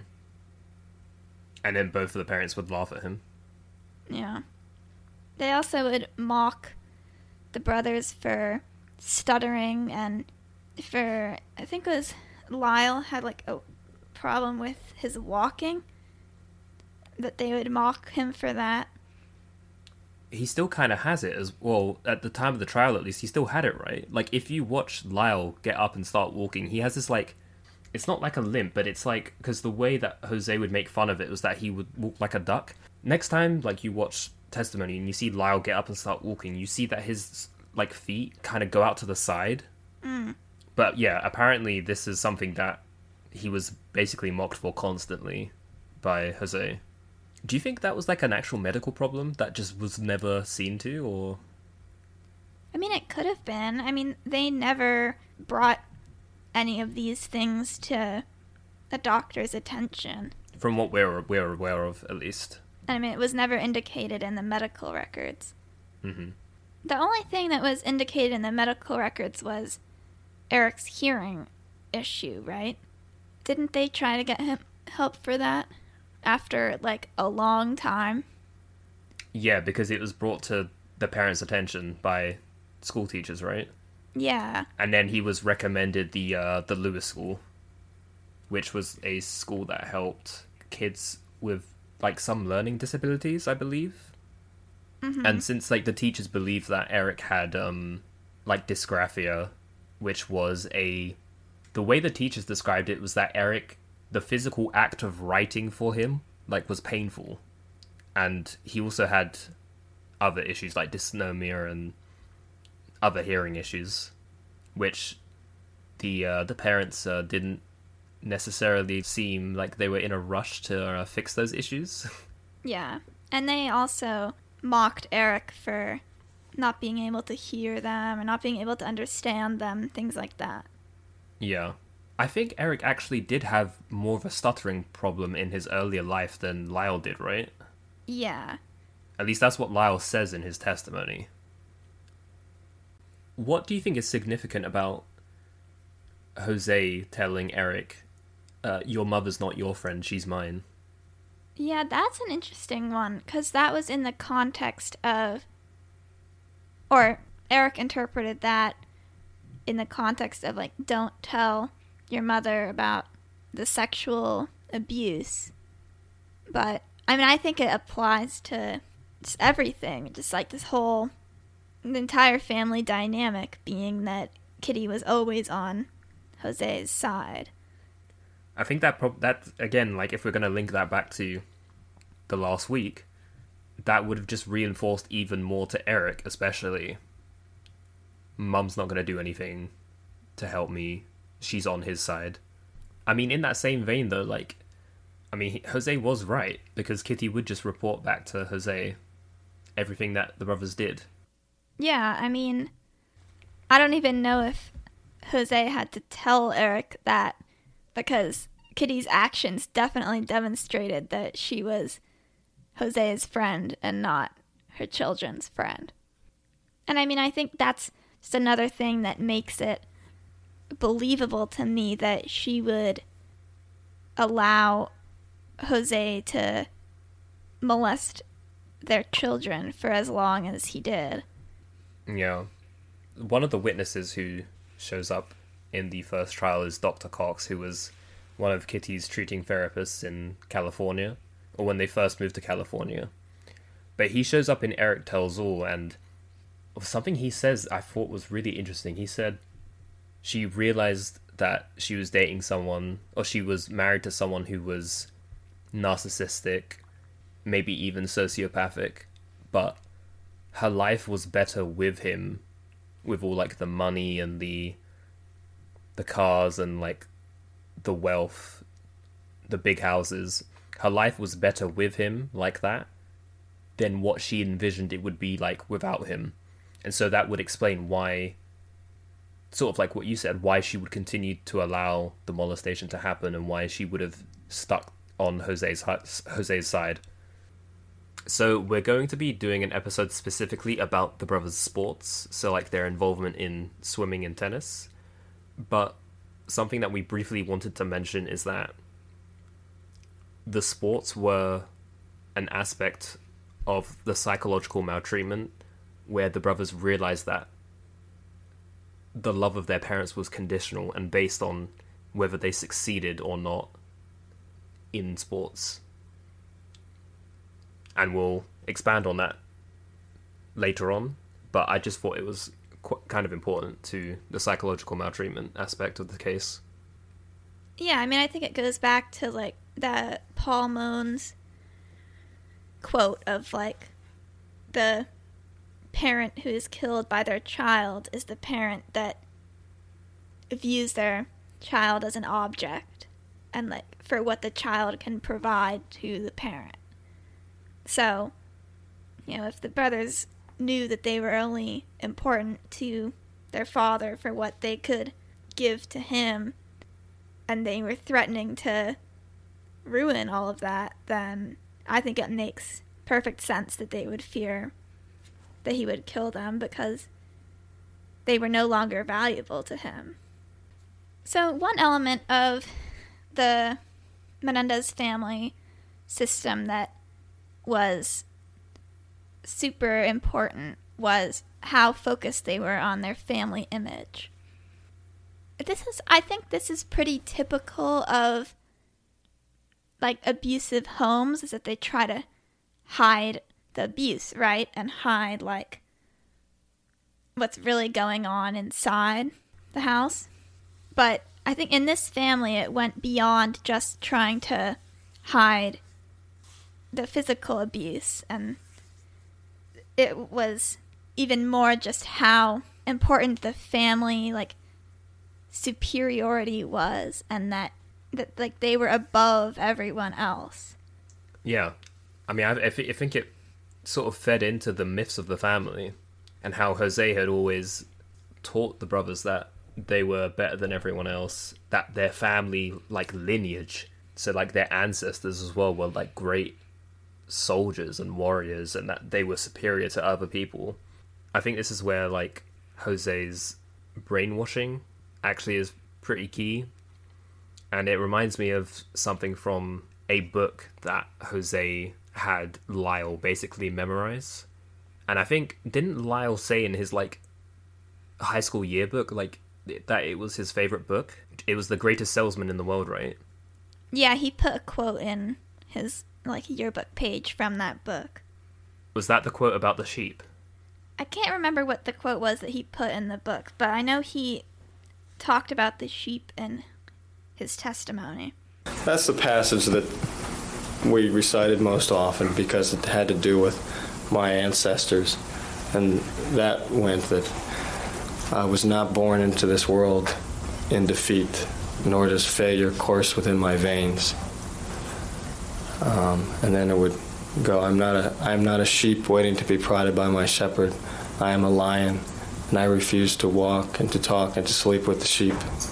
And then both of the parents would laugh at him. Yeah. They also would mock the brothers for stuttering and for, I think it was Lyle had like a problem with his walking, that they would mock him for that. He still kind of has it as well. At the time of the trial, at least, he still had it, right? Like, if you watch Lyle get up and start walking, he has this, like, it's not like a limp, but it's like, because the way that Jose would make fun of it was that he would walk like a duck. Next time, like, you watch Testimony and you see Lyle get up and start walking, you see that his, like, feet kind of go out to the side. Mm. But, yeah, apparently this is something that he was basically mocked for constantly by Jose. Do you think that was like an actual medical problem that just was never seen to, or? I mean, it could have been. I mean, they never brought any of these things to the doctor's attention. From what we're, we're aware of, at least. I mean, it was never indicated in the medical records. Mm-hmm. The only thing that was indicated in the medical records was Eric's hearing issue, right? Didn't they try to get him help for that? After, like, a long time. Yeah, because it was brought to the parents' attention by school teachers, right? Yeah. And then he was recommended the uh, the Lewis School, which was a school that helped kids with, like, some learning disabilities, I believe. Mm-hmm. And since, like, the teachers believed that Eric had, um, like, dysgraphia, which was a... The way the teachers described it was that Eric... the physical act of writing for him, like, was painful. And he also had other issues like dysnomia and other hearing issues, which the uh, the parents uh, didn't necessarily seem like they were in a rush to uh, fix those issues. Yeah. And they also mocked Eric for not being able to hear them or not being able to understand them, things like that. Yeah. I think Eric actually did have more of a stuttering problem in his earlier life than Lyle did, right? Yeah. At least that's what Lyle says in his testimony. What do you think is significant about Jose telling Eric, uh, your mother's not your friend, she's mine? Yeah, that's an interesting one, because that was in the context of... Or Eric interpreted that in the context of, like, don't tell... your mother about the sexual abuse. But, I mean, I think it applies to just everything. Just like this whole, the entire family dynamic being that Kitty was always on Jose's side. I think that, pro- that again, like, if we're going to link that back to the last week, that would have just reinforced even more to Eric, especially. Mum's not going to do anything to help me. She's on his side. I mean, in that same vein, though, like, I mean, he, Jose was right, because Kitty would just report back to Jose everything that the brothers did. Yeah, I mean, I don't even know if Jose had to tell Eric that, because Kitty's actions definitely demonstrated that she was Jose's friend and not her children's friend. And I mean, I think that's just another thing that makes it believable to me that she would allow Jose to molest their children for as long as he did. Yeah. One of the witnesses who shows up in the first trial is Doctor Cox, who was one of Kitty's treating therapists in California, or when they first moved to California. But he shows up in Eric Tells All, and something he says I thought was really interesting. He said she realized that she was dating someone, or she was married to someone who was narcissistic, maybe even sociopathic, but her life was better with him, with all, like, the money and the the cars and, like, the wealth, the big houses. Her life was better with him like that, than what she envisioned it would be like without him. And so that would explain why, sort of like what you said, why she would continue to allow the molestation to happen and why she would have stuck on Jose's Jose's side. So we're going to be doing an episode specifically about the brothers' sports, so like their involvement in swimming and tennis. But something that we briefly wanted to mention is that the sports were an aspect of the psychological maltreatment where the brothers realized that the love of their parents was conditional and based on whether they succeeded or not in sports. And we'll expand on that later on, but I just thought it was qu- kind of important to the psychological maltreatment aspect of the case. Yeah, I mean, I think it goes back to, like, that Paul Mohn's quote of, like, the parent who is killed by their child is the parent that views their child as an object and, like, for what the child can provide to the parent. So, you know, if the brothers knew that they were only important to their father for what they could give to him, and they were threatening to ruin all of that, then I think it makes perfect sense that they would fear that he would kill them because they were no longer valuable to him. So one element of the Menendez family system that was super important was how focused they were on their family image. This is, I think this is pretty typical of, like, abusive homes, is that they try to hide the abuse, right? And hide, like, what's really going on inside the house. But I think in this family, it went beyond just trying to hide the physical abuse, and it was even more just how important the family, like, superiority was, and that, that like, they were above everyone else. Yeah. I mean, I, I think it sort of fed into the myths of the family, and how Jose had always taught the brothers that they were better than everyone else, that their family, like, lineage, so, like, their ancestors as well were, like, great soldiers and warriors, and that they were superior to other people. I think this is where, like, Jose's brainwashing actually is pretty key, and it reminds me of something from a book that Jose had Lyle basically memorize. And I think, didn't Lyle say in his, like, high school yearbook, like, that it was his favorite book? It was The Greatest Salesman in the World, right? Yeah, he put a quote in his, like, yearbook page from that book. Was that the quote about the sheep? I can't remember what the quote was that he put in the book, but I know he talked about the sheep in his testimony. That's the passage that we recited most often because it had to do with my ancestors, and that went that I was not born into this world in defeat, nor does failure course within my veins. Um, and then it would go, I'm not a I'm not a sheep waiting to be prodded by my shepherd. I am a lion, and I refuse to walk and to talk and to sleep with the sheep.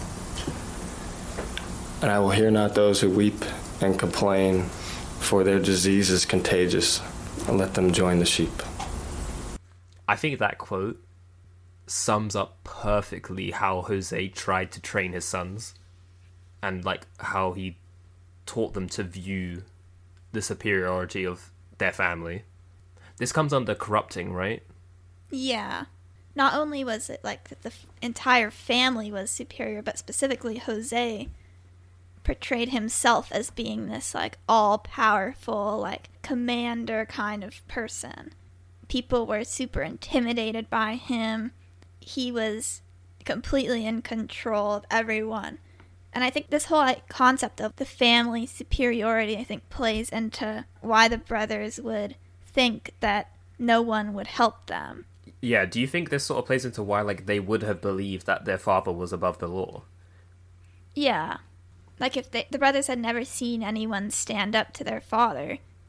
And I will hear not those who weep and complain, for their disease is contagious, and let them join the sheep. I think that quote sums up perfectly how Jose tried to train his sons, and, like, how he taught them to view the superiority of their family. This comes under corrupting, right? Yeah. Not only was it, like, that the f- entire family was superior, but specifically Jose portrayed himself as being this, like, all-powerful, like, commander kind of person. People were super intimidated by him. He was completely in control of everyone. And I think this whole, like, concept of the family superiority, I think, plays into why the brothers would think that no one would help them. Yeah, do you think this sort of plays into why, like, they would have believed that their father was above the law? Yeah. Like, if they, the brothers had never seen anyone stand up to their father,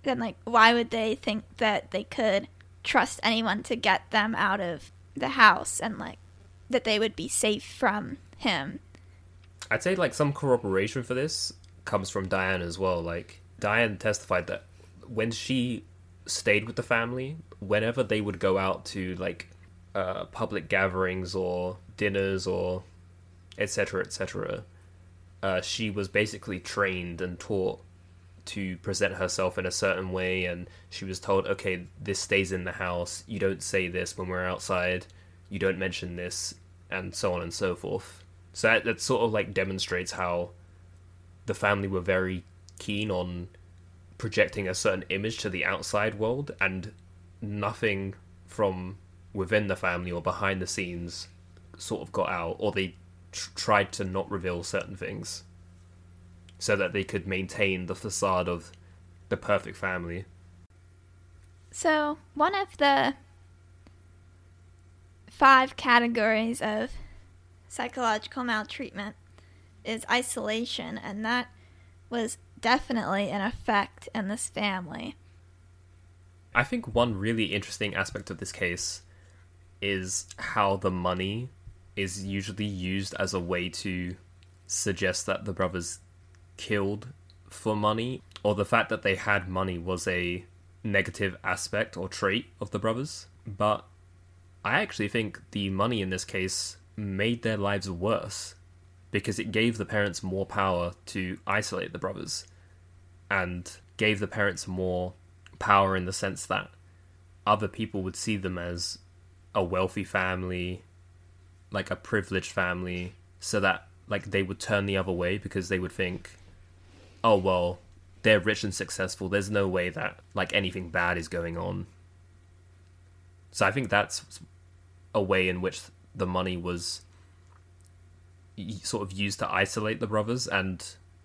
then, like, why would they think that they could trust anyone to get them out of the house and, like, that they would be safe from him? I'd say, like, some corroboration for this comes from Diane as well. Like, Diane testified that when she stayed with the family, whenever they would go out to, like, uh, public gatherings or dinners or et cetera, et cetera, uh, she was basically trained and taught to present herself in a certain way, and she was told, okay, this stays in the house, you don't say this when we're outside, you don't mention this, and so on and so forth. So that, that sort of like demonstrates how the family were very keen on projecting a certain image to the outside world, and nothing from within the family or behind the scenes sort of got out, or they tr- tried to not reveal certain things, so that they could maintain the facade of the perfect family. So, one of the five categories of psychological maltreatment is isolation, and that was definitely an effect in this family. I think one really interesting aspect of this case is how the money is usually used as a way to suggest that the brothers killed for money, or the fact that they had money was a negative aspect or trait of the brothers. But I actually think the money in this case made their lives worse, because it gave the parents more power to isolate the brothers, and gave the parents more power in the sense that other people would see them as a wealthy family, like a privileged family, so that like they would turn the other way, because they would think, oh, well, they're rich and successful, there's no way that, like, anything bad is going on. So I think that's a way in which the money was sort of used to isolate the brothers and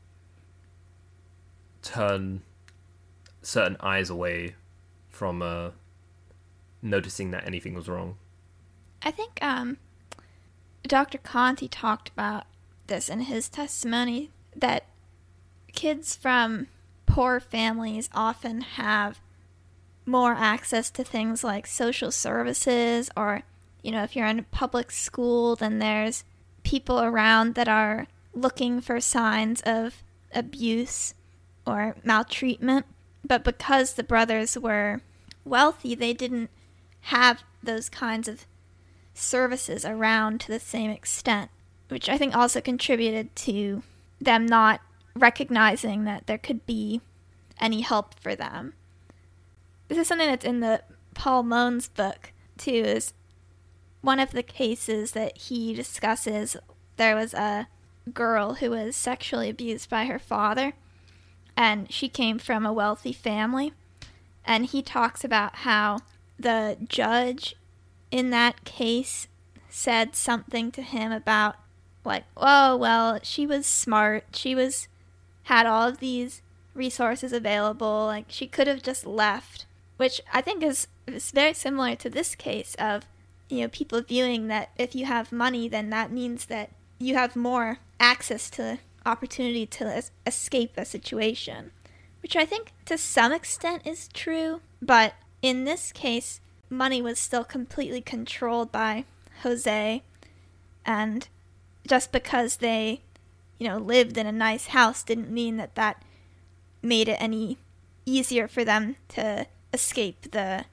turn certain eyes away from uh, noticing that anything was wrong. I think um, Doctor Conti talked about this in his testimony, that kids from poor families often have more access to things like social services, or, you know, if you're in a public school, then there's people around that are looking for signs of abuse or maltreatment. But because the brothers were wealthy, they didn't have those kinds of services around to the same extent, which I think also contributed to them not recognizing that there could be any help for them. This is something that's in the Paul Mohns book, too, is one of the cases that he discusses. There was a girl who was sexually abused by her father, and she came from a wealthy family, and he talks about how the judge in that case said something to him about, like, oh, well, she was smart, she was had all of these resources available, like, she could have just left, which I think is, is very similar to this case of, you know, people viewing that if you have money, then that means that you have more access to opportunity to es- escape a situation, which I think to some extent is true, but in this case, money was still completely controlled by Jose, and just because they, you know, lived in a nice house didn't mean that that made it any easier for them to escape the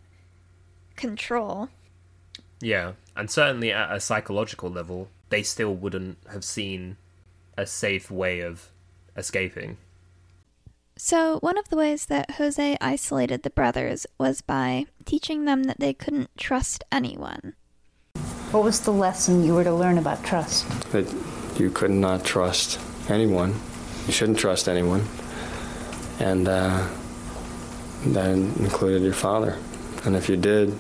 control. Yeah, and certainly at a psychological level, they still wouldn't have seen a safe way of escaping. So one of the ways that Jose isolated the brothers was by teaching them that they couldn't trust anyone. What was the lesson you were to learn about trust? That you could not trust anyone. You shouldn't trust anyone. And uh, that included your father. And if you did,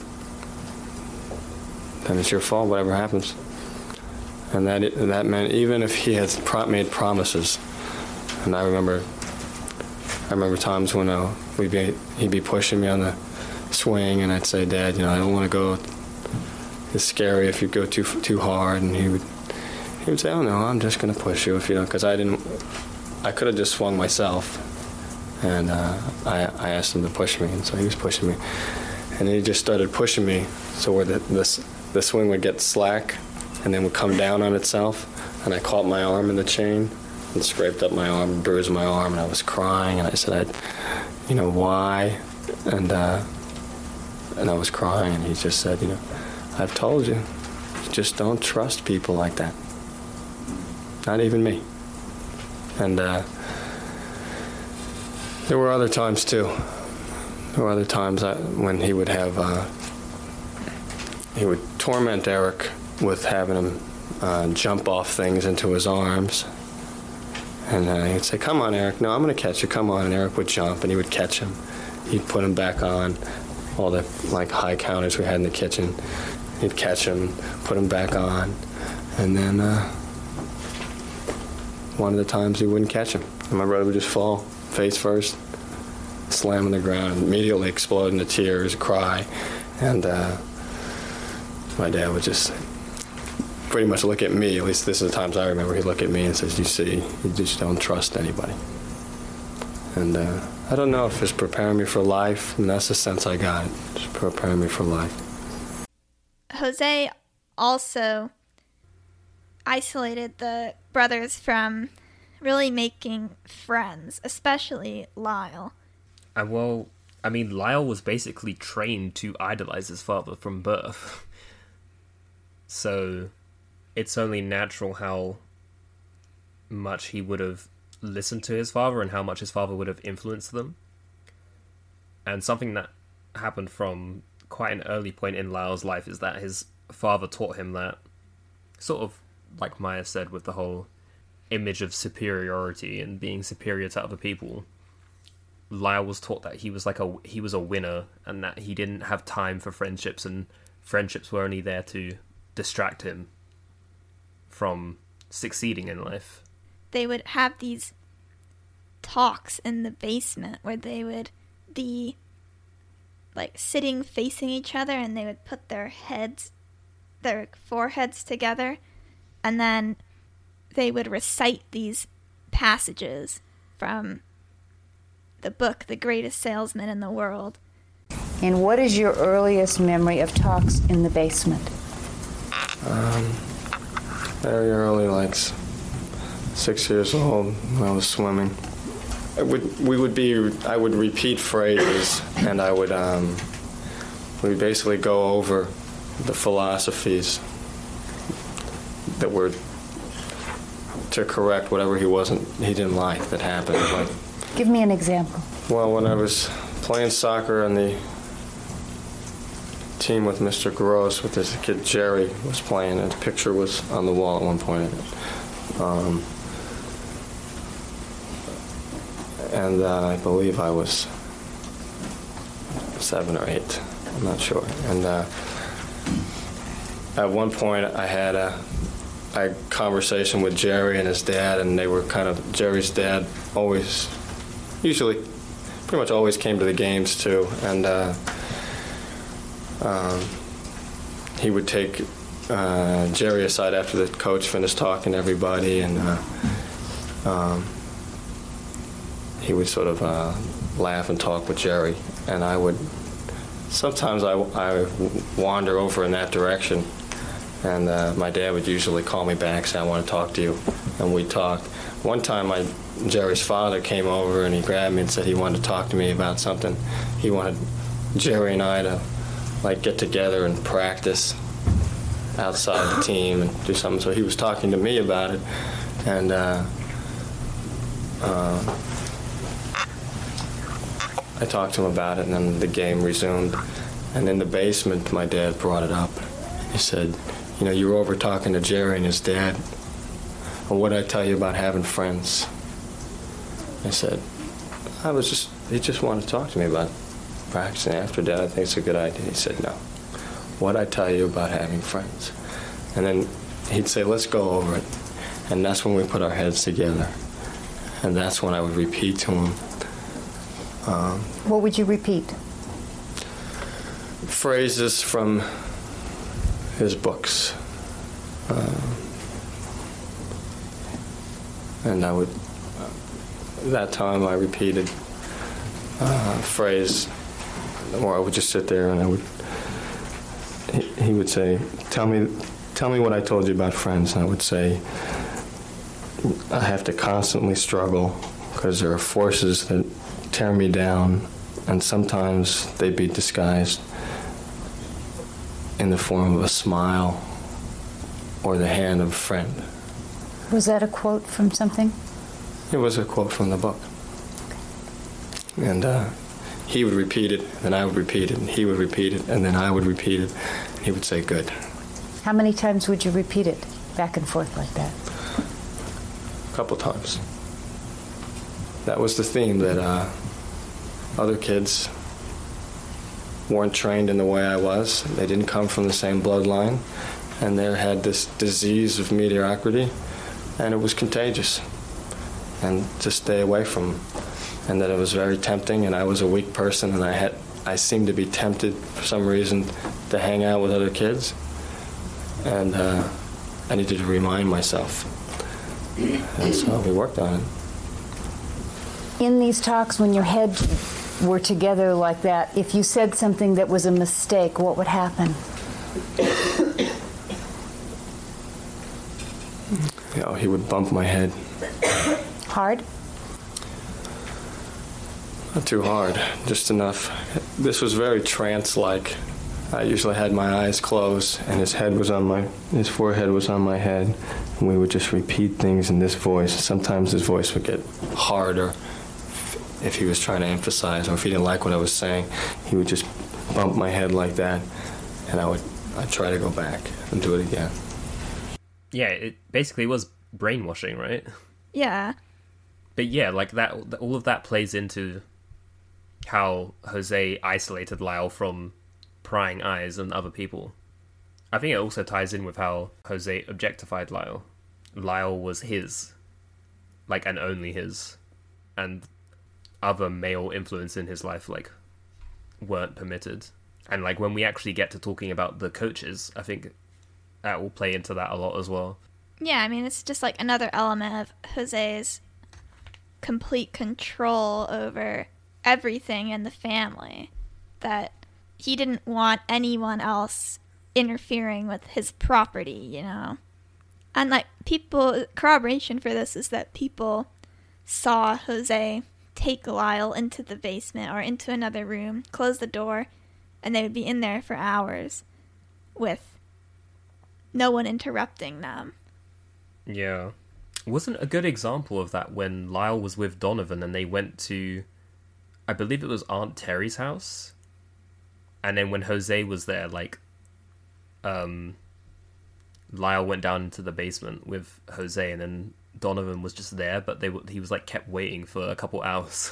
then it's your fault, whatever happens. And that that meant even if he had pro- made promises, and I remember, I remember times when uh, we'd be, he'd be pushing me on the swing, and I'd say, "Dad, you know, I don't want to go. It's scary if you go too too hard." And he would he would say, "Oh no, I'm just going to push you if you don't," because I didn't. I could have just swung myself, and uh, I, I asked him to push me, and so he was pushing me. And then he just started pushing me, so where the, this, the swing would get slack and then would come down on itself. And I caught my arm in the chain and scraped up my arm, bruised my arm, and I was crying. And I said, I'd, you know, why? And uh, and I was crying, and he just said, you know, I've told you, just don't trust people like that. Not even me. And uh, there were other times, too. There were other times I, when he would have, uh, he would torment Eric with having him uh, jump off things into his arms. And uh, he'd say, come on, Eric. No, I'm going to catch you. Come on. And Eric would jump, and he would catch him. He'd put him back on, all the like high counters we had in the kitchen. He'd catch him, put him back on. And then uh, one of the times he wouldn't catch him. And my brother would just fall face first, slam on the ground, and immediately explode into tears, cry. And uh, my dad would just pretty much look at me, at least this is the times I remember, he'd look at me and says, you see, you just don't trust anybody. And uh, I don't know if it's preparing me for life, and that's the sense I got, it's preparing me for life. Jose also isolated the brothers from really making friends, especially Lyle. And well, I mean, Lyle was basically trained to idolize his father from birth. So it's only natural how much he would have listened to his father and how much his father would have influenced them. And something that happened from quite an early point in Lyle's life is that his father taught him that, sort of like Maya said with the whole image of superiority and being superior to other people. Lyle was taught that he was like a he was a winner, and that he didn't have time for friendships, and friendships were only there to distract him from succeeding in life. They would have these talks in the basement where they would be like sitting facing each other, and they would put their heads, their foreheads together, and then they would recite these passages from the book, The Greatest Salesman in the World. And what is your earliest memory of talks in the basement? Um, very early, like six years old, when I was swimming. It would, we would be, I would repeat phrases, and I would, um, we would basically go over the philosophies that were to correct whatever he wasn't, he didn't like that happened. Like, give me an example. Well, when I was playing soccer on the team with Mister Gross, with this kid Jerry was playing, and his picture was on the wall at one point. Um, and uh, I believe I was seven or eight. I'm not sure. And uh, at one point, I had a, a conversation with Jerry and his dad, and they were kind of, Jerry's dad always, usually, pretty much always came to the games too, and uh, um, he would take uh, Jerry aside after the coach finished talking to everybody, and uh, um, he would sort of uh, laugh and talk with Jerry, and I would, sometimes I, I wander over in that direction, and uh, my dad would usually call me back, say, I want to talk to you, and we'd talk. One time, my Jerry's father came over, and he grabbed me and said he wanted to talk to me about something. He wanted Jerry and I to, like, get together and practice outside the team and do something. So he was talking to me about it, and uh, uh, I talked to him about it, and then the game resumed. And in the basement, my dad brought it up. He said, you know, you were over talking to Jerry and his dad. Well, what did I tell you about having friends? I said, I was just, he just wanted to talk to me about practicing after Dad. I think it's a good idea. He said, no. What did I tell you about having friends? And then he'd say, let's go over it. And that's when we put our heads together. And that's when I would repeat to him. Um, what would you repeat? Phrases from his books. Uh, and I would, uh, that time I repeated, uh, phrase, or I would just sit there and I would. He, he would say, "Tell me, tell me what I told you about friends." And I would say, "I have to constantly struggle because there are forces that tear me down, and sometimes they be disguised in the form of a smile or the hand of a friend." Was that a quote from something? It was a quote from the book. And uh, he would repeat it, and I would repeat it, and he would repeat it, and then I would repeat it, and he would say, "Good." How many times would you repeat it back and forth like that? A couple times. That was the theme, that uh, other kids weren't trained in the way I was. They didn't come from the same bloodline, and they had this disease of mediocrity, and it was contagious, and to stay away from, and that it was very tempting, and I was a weak person, and I had I seemed to be tempted for some reason to hang out with other kids, and uh, I needed to remind myself, and so we worked on it. In these talks, when your heads were together like that, if you said something that was a mistake, what would happen? You know, he would bump my head. Hard? Not too hard, just enough. This was very trance-like. I usually had my eyes closed, and his head was on my, his forehead was on my head, and we would just repeat things in this voice. Sometimes his voice would get harder if he was trying to emphasize, or if he didn't like what I was saying, he would just bump my head like that, and I would I'd try to go back and do it again. Yeah, it basically was brainwashing, right? Yeah. But yeah, like that, all of that plays into how Jose isolated Lyle from prying eyes and other people. I think it also ties in with how Jose objectified Lyle. Lyle was his, like, and only his, and other male influence in his life, like, weren't permitted. And, like, when we actually get to talking about the coaches, I think that will play into that a lot as well. Yeah, I mean, it's just like another element of Jose's complete control over everything in the family, that he didn't want anyone else interfering with his property, you know. And, like, people, corroboration for this is that people saw Jose take Lyle into the basement or into another room, close the door, and they would be in there for hours with no one interrupting them. Yeah. Wasn't a good example of that when Lyle was with Donovan and they went to, I believe it was Aunt Terry's house. And then when Jose was there, like, um, Lyle went down into the basement with Jose, and then Donovan was just there, but they he was like kept waiting for a couple hours.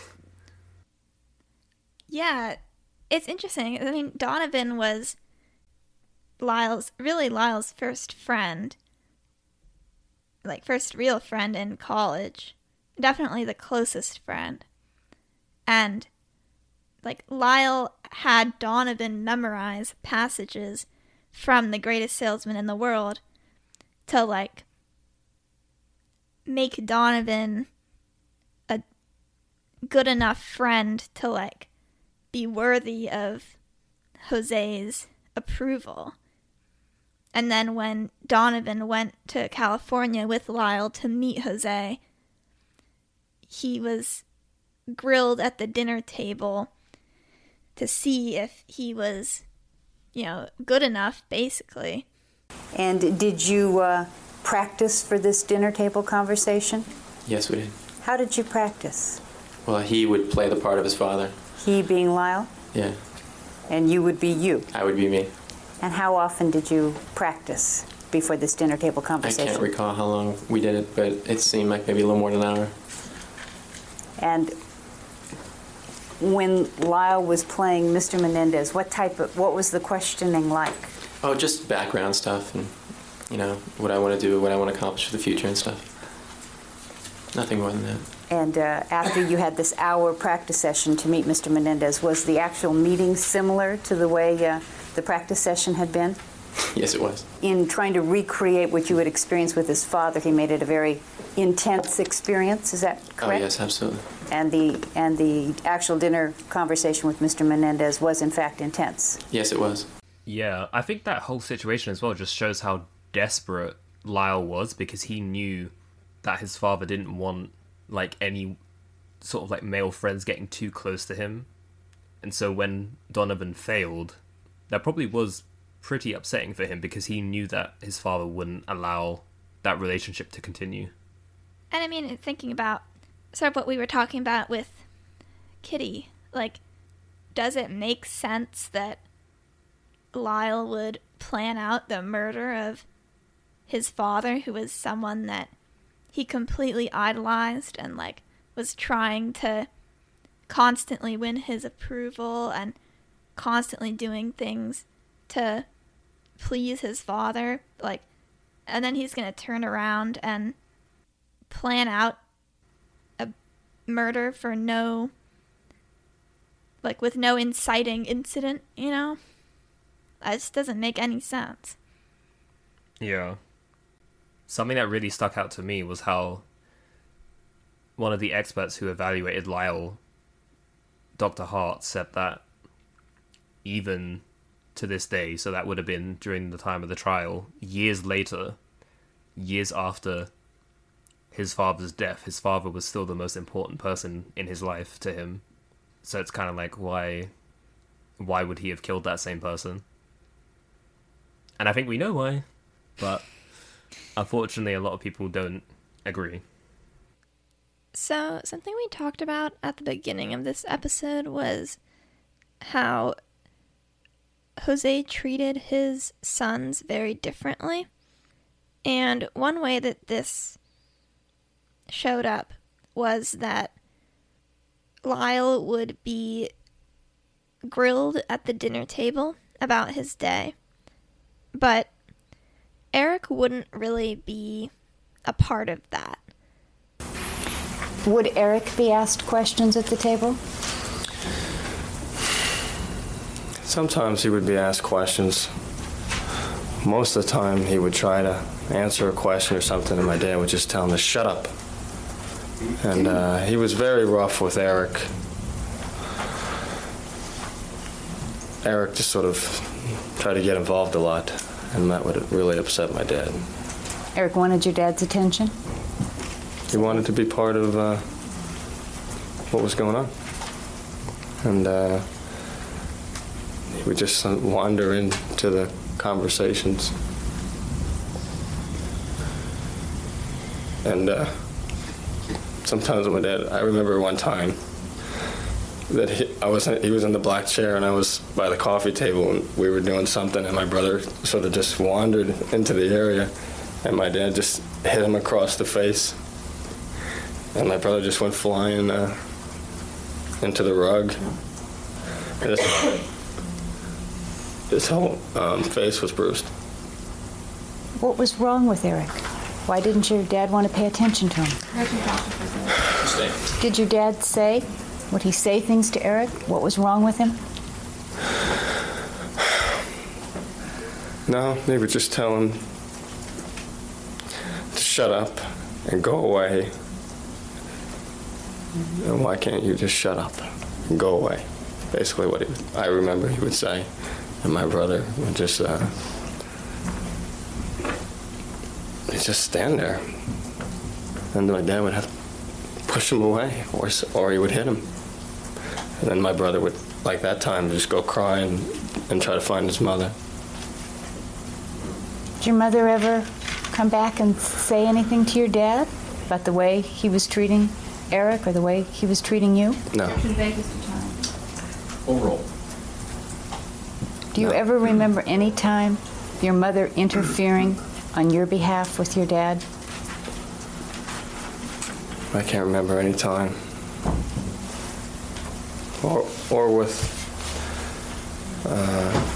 Yeah, it's interesting. I mean, Donovan was Lyle's, really Lyle's first friend. Like, first real friend in college. Definitely the closest friend. And, like, Lyle had Donovan memorize passages from The Greatest Salesman in the World to, like, make Donovan a good enough friend to, like, be worthy of Jose's approval. And then when Donovan went to California with Lyle to meet Jose, he was grilled at the dinner table to see if he was, you know, good enough, basically. And did you uh, practice for this dinner table conversation? Yes, we did. How did you practice? Well, he would play the part of his father. He being Lyle? Yeah. And you would be you? I would be me. And how often did you practice before this dinner table conversation? I can't recall how long we did it, but it seemed like maybe a little more than an hour. And when Lyle was playing Mister Menendez, what type of, what was the questioning like? Oh, just background stuff and, you know, what I want to do, what I want to accomplish for the future and stuff. Nothing more than that. And uh, after you had this hour practice session to meet Mister Menendez, was the actual meeting similar to the way uh, the practice session had been? Yes, it was. In trying to recreate what you had experienced with his father, he made it a very intense experience. Is that correct? Oh, yes, absolutely. And the and the actual dinner conversation with Mister Menendez was in fact intense. Yes, it was. Yeah, I think that whole situation as well just shows how desperate Lyle was, because he knew that his father didn't want like any sort of like male friends getting too close to him. And so when Donovan failed, that probably was pretty upsetting for him, because he knew that his father wouldn't allow that relationship to continue. And I mean, thinking about sort of what we were talking about with Kitty, like, does it make sense that Lyle would plan out the murder of his father, who was someone that he completely idolized and, like, was trying to constantly win his approval and constantly doing things to please his father, like, and then he's gonna turn around and plan out a murder for no, like, with no inciting incident, you know? That just doesn't make any sense. Yeah. Something that really stuck out to me was how one of the experts who evaluated Lyle, Doctor Hart, said that even to this day, so that would have been during the time of the trial, years later, years after his father's death, his father was still the most important person in his life to him. So it's kind of like, why why would he have killed that same person? And I think we know why, but unfortunately a lot of people don't agree. So, something we talked about at the beginning of this episode was how Jose treated his sons very differently. And one way that this showed up was that Lyle would be grilled at the dinner table about his day, but Eric wouldn't really be a part of that. Would Eric be asked questions at the table? Sometimes he would be asked questions. Most of the time he would try to answer a question or something, and my dad would just tell him to shut up. And uh, he was very rough with Eric. Eric just sort of tried to get involved a lot, and that would really upset my dad. Eric wanted your dad's attention? He wanted to be part of uh, what was going on. And uh, he would just wander into the conversations. And uh, sometimes my dad, I remember one time that he, I was he was in the black chair and I was by the coffee table and we were doing something, and my brother sort of just wandered into the area, and my dad just hit him across the face. And my brother just went flying uh, into the rug. And his, his whole um, face was bruised. What was wrong with Eric? Why didn't your dad want to pay attention to him? Did your dad say, would he say things to Eric? What was wrong with him? No, they would just tell him to shut up and go away. And why can't you just shut up and go away? Basically what he, I remember he would say. And my brother would just, uh, he'd just stand there. And my dad would have to push him away, or, or he would hit him. And then my brother would, like that time, just go cry and, and try to find his mother. Did your mother ever come back and say anything to your dad about the way he was treating Eric or the way he was treating you? No. Overall. Do you No. ever remember any time your mother interfering on your behalf with your dad? I can't remember any time. Or, or with, uh,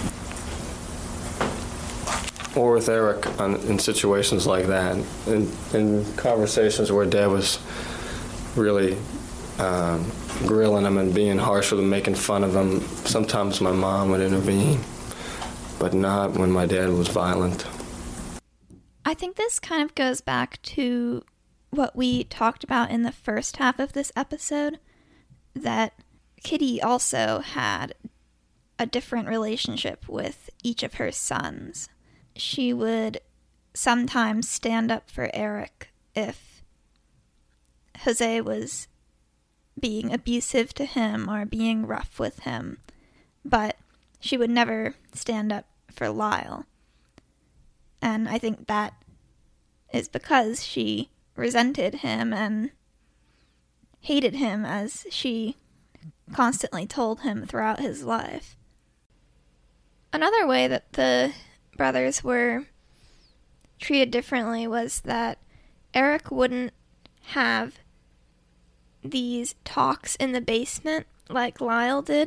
or with Eric on, in situations like that. In, in conversations where Dad was really um, grilling him and being harsh with him, making fun of him, sometimes my mom would intervene. but not when my dad was violent. I think this kind of goes back to what we talked about in the first half of this episode, that Kitty also had a different relationship with each of her sons. She would sometimes stand up for Eric if Jose was being abusive to him or being rough with him, but she would never stand up for Lyle. And I think that is because she resented him and hated him, as she constantly told him throughout his life. Another way that the brothers were treated differently was that Eric wouldn't have these talks in the basement like Lyle did,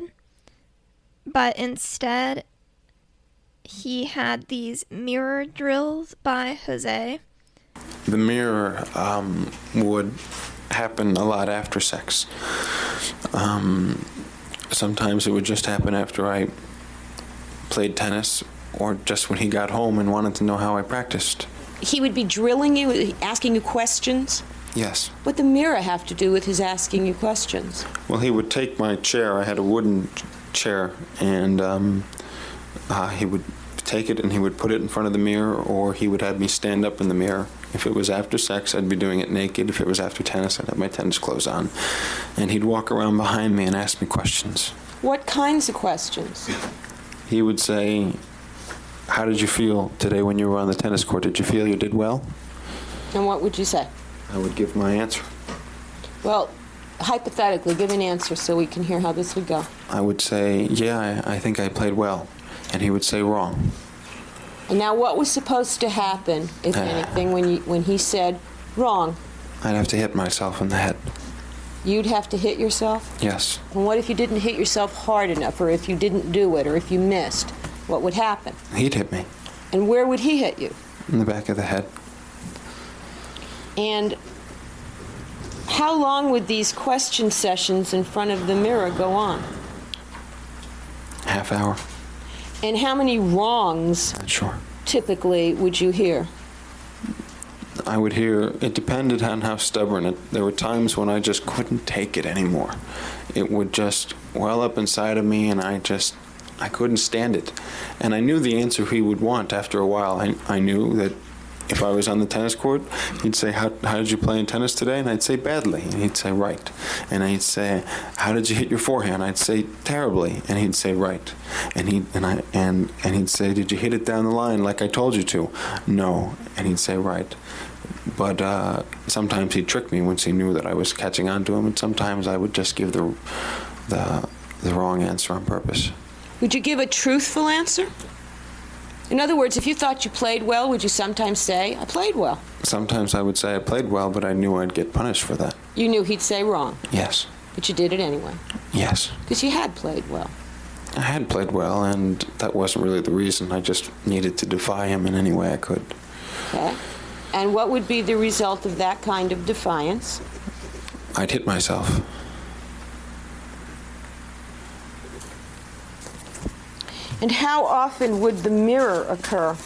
but instead he had these mirror drills by Jose. The mirror um, would happen a lot after sex. Um, sometimes it would just happen after I played tennis, or just when he got home and wanted to know how I practiced. He would be drilling you, asking you questions? Yes. What did the mirror have to do with his asking you questions? Well, he would take my chair. I had a wooden chair, and um, uh, he would take it and he would put it in front of the mirror, or he would have me stand up in the mirror. If it was after sex, I'd be doing it naked. If it was after tennis, I'd have my tennis clothes on. And he'd walk around behind me and ask me questions. What kinds of questions? He would say, "How did you feel today when you were on the tennis court? Did you feel you did well?" And what would you say? I would give my answer. Well, hypothetically, give an answer so we can hear how this would go. I would say, "Yeah, I, I think I played well." And he would say, "Wrong." And now what was supposed to happen, if Uh. anything, when you when he said wrong? I'd have to hit myself in the head. You'd have to hit yourself? Yes. And what if you didn't hit yourself hard enough, or if you didn't do it, or if you missed? What would happen? He'd hit me. And where would he hit you? In the back of the head. And how long would these question sessions in front of the mirror go on? Half hour. And how many wrongs Not sure. typically would you hear? I would hear, it depended on how stubborn it. There were times when I just couldn't take it anymore. It would just well up inside of me, and I just, I couldn't stand it. And I knew the answer he would want after a while. I, I knew that if I was on the tennis court, he'd say, how, how did you play in tennis today? And I'd say, badly. And he'd say, right. And I'd say, how did you hit your forehand? I'd say, terribly. And he'd say, right. And he'd, and I, and, and he'd say, did you hit it down the line like I told you to? No. And he'd say, right. But uh, sometimes he'd trick me once he knew that I was catching on to him, and sometimes I would just give the, the, the wrong answer on purpose. Would you give a truthful answer? In other words, if you thought you played well, would you sometimes say, I played well? Sometimes I would say I played well, but I knew I'd get punished for that. You knew he'd say wrong? Yes. But you did it anyway? Yes. Because you had played well. I had played well, and that wasn't really the reason. I just needed to defy him in any way I could. Okay. And what would be the result of that kind of defiance? I'd hit myself. And how often would the mirror occur?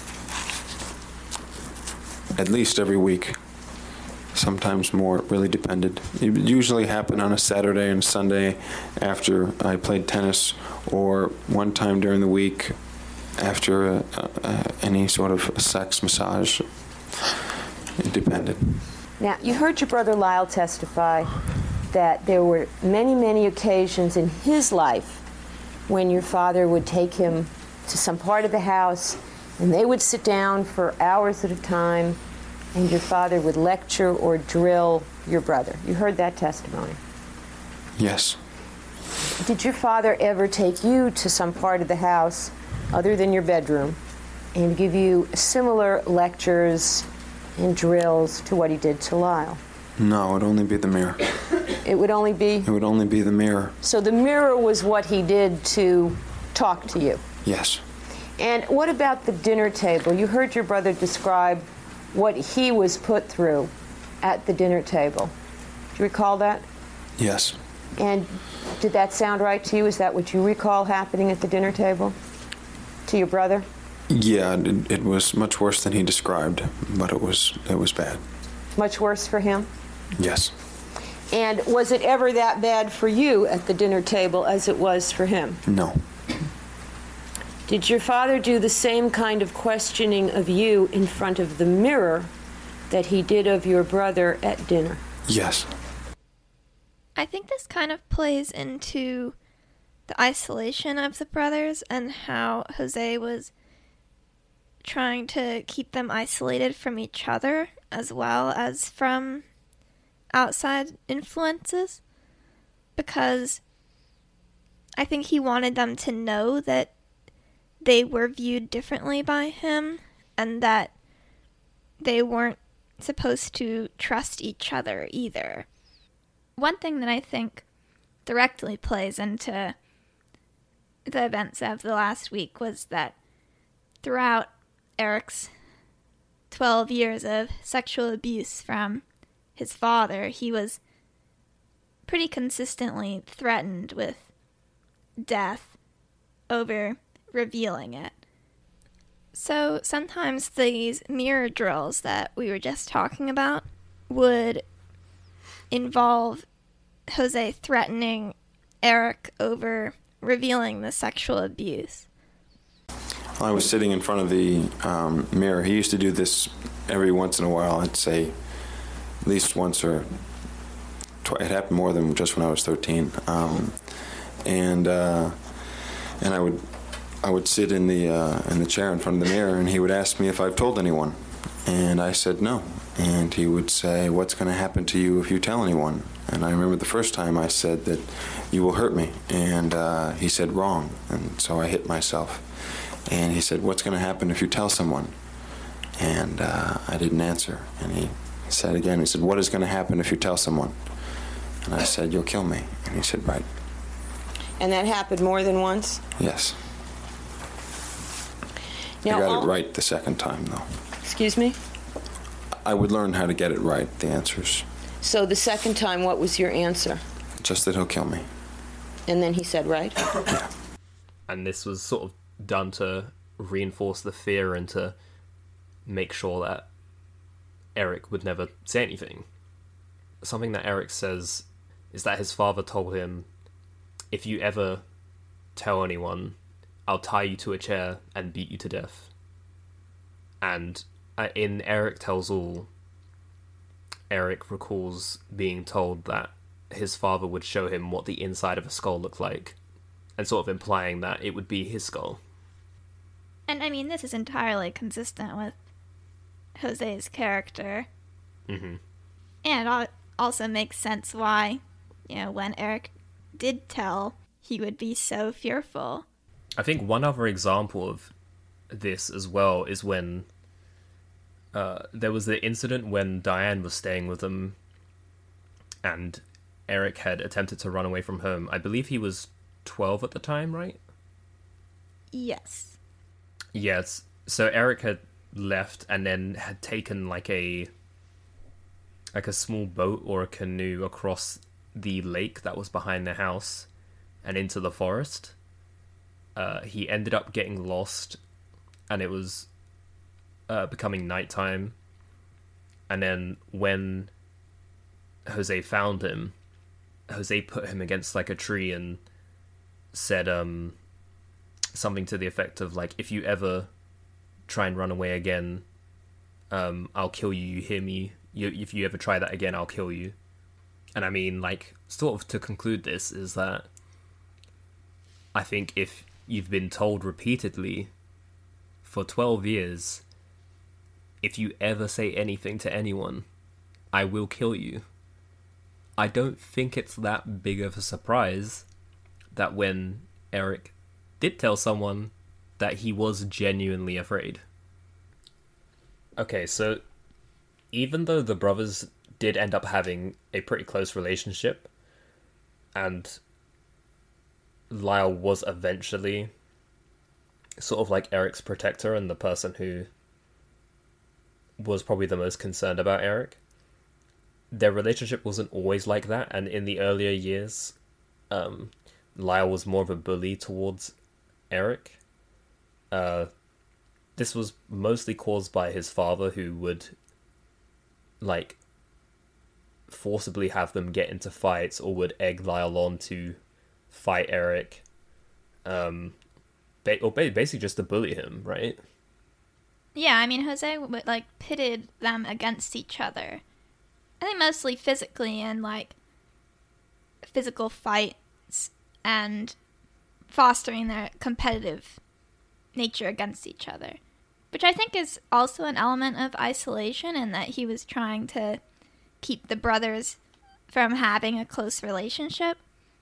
At least every week. Sometimes more. It really depended. It would usually happen on a Saturday and Sunday after I played tennis, or one time during the week after uh, uh, any sort of sex massage. It depended. Now, you heard your brother Lyle testify that there were many, many occasions in his life when your father would take him to some part of the house, and they would sit down for hours at a time, and your father would lecture or drill your brother. You heard that testimony? Yes. Did your father ever take you to some part of the house other than your bedroom and give you similar lectures and drills to what he did to Lyle? No, it would only be the mirror. It would only be? It would only be the mirror. So the mirror was what he did to talk to you? Yes. And what about the dinner table? You heard your brother describe what he was put through at the dinner table. Do you recall that? Yes. And did that sound right to you? Is that what you recall happening at the dinner table to your brother? Yeah, it, it was much worse than he described, but it was it was bad. Much worse for him? Yes. And was it ever that bad for you at the dinner table as it was for him? No. Did your father do the same kind of questioning of you in front of the mirror that he did of your brother at dinner? Yes. I think this kind of plays into the isolation of the brothers and how Jose was trying to keep them isolated from each other as well as from outside influences, because I think he wanted them to know that they were viewed differently by him and that they weren't supposed to trust each other either. One thing that I think directly plays into the events of the last week was that throughout Eric's twelve years of sexual abuse from his father, he was pretty consistently threatened with death over revealing it. So sometimes these mirror drills that we were just talking about would involve Jose threatening Eric over revealing the sexual abuse. I was sitting in front of the um, mirror. He used to do this every once in a while. I'd say at least once or twice. It happened more than just when I was thirteen. Um, and uh, and I would I would sit in the uh, in the chair in front of the mirror, and he would ask me if I've told anyone, and I said no. And he would say, "What's going to happen to you if you tell anyone?" And I remember the first time I said that you will hurt me, and uh, he said wrong, and so I hit myself. And he said, "What's going to happen if you tell someone?" And uh, I didn't answer. And he said again, he said, "What is going to happen if you tell someone?" And I said, "You'll kill me." And he said, "Right." And that happened more than once? Yes. Now, I got all- it right the second time, though. Excuse me? I would learn how to get it right, the answers. So the second time, what was your answer? Just that he'll kill me. And then he said, right? Yeah. And this was sort of done to reinforce the fear and to make sure that Eric would never say anything. Something that Eric says is that his father told him, "If you ever tell anyone, I'll tie you to a chair and beat you to death." And in Eric Tells All, Eric recalls being told that his father would show him what the inside of a skull looked like, and sort of implying that it would be his skull. And I mean, this is entirely consistent with Jose's character. Mm-hmm. And it also makes sense why, you know, when Eric did tell, he would be so fearful. I think one other example of this as well is when uh, there was the incident when Diane was staying with them and Eric had attempted to run away from home. I believe he was twelve at the time, right? Yes. Yes. So Eric had left and then had taken like a like a small boat or a canoe across the lake that was behind the house and into the forest. Uh, he ended up getting lost, and it was uh, becoming nighttime. And then when Jose found him, Jose put him against like a tree and said um something to the effect of like, "If you ever try and run away again, um, I'll kill you. You hear me? You, if you ever try that again, I'll kill you." And I mean, like, sort of to conclude this is that I think if you've been told repeatedly for twelve years, if you ever say anything to anyone, I will kill you, I don't think it's that big of a surprise that when Eric did tell someone, that he was genuinely afraid. Okay, so even though the brothers did end up having a pretty close relationship, and Lyle was eventually sort of like Eric's protector and the person who was probably the most concerned about Eric, their relationship wasn't always like that, and in the earlier years, um, Lyle was more of a bully towards Eric. Uh, this was mostly caused by his father, who would, like, forcibly have them get into fights, or would egg Lyle on to fight Eric, um, ba- or ba- basically just to bully him, right? Yeah, I mean, Jose would, like, pitted them against each other. I think mostly physically and, like, physical fights and fostering their competitive nature against each other. Which I think is also an element of isolation, in that he was trying to keep the brothers from having a close relationship.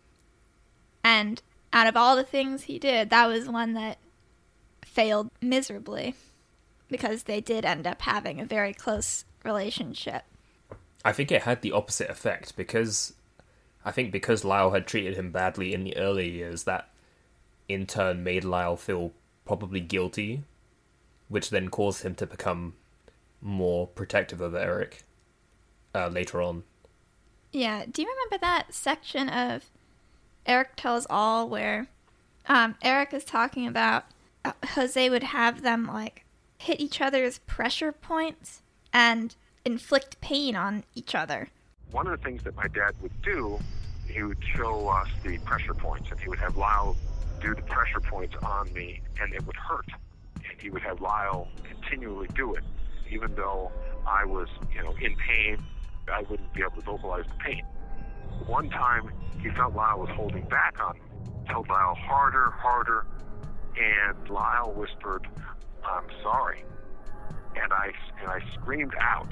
And out of all the things he did, that was one that failed miserably, because they did end up having a very close relationship. I think it had the opposite effect, because I think because Lyle had treated him badly in the early years, that in turn made Lyle feel probably guilty, which then caused him to become more protective of Eric uh, later on. Yeah, do you remember that section of Eric Tells All where um, Eric is talking about uh, Jose would have them, like, hit each other's pressure points and inflict pain on each other? One of the things that my dad would do, he would show us the pressure points, and he would have Lyle do the pressure points on me, and it would hurt. And he would have Lyle continually do it, even though I was, you know, in pain. I wouldn't be able to vocalize the pain. One time, he felt Lyle was holding back on me. Told Lyle harder, harder, and Lyle whispered, "I'm sorry." And I, and I screamed out.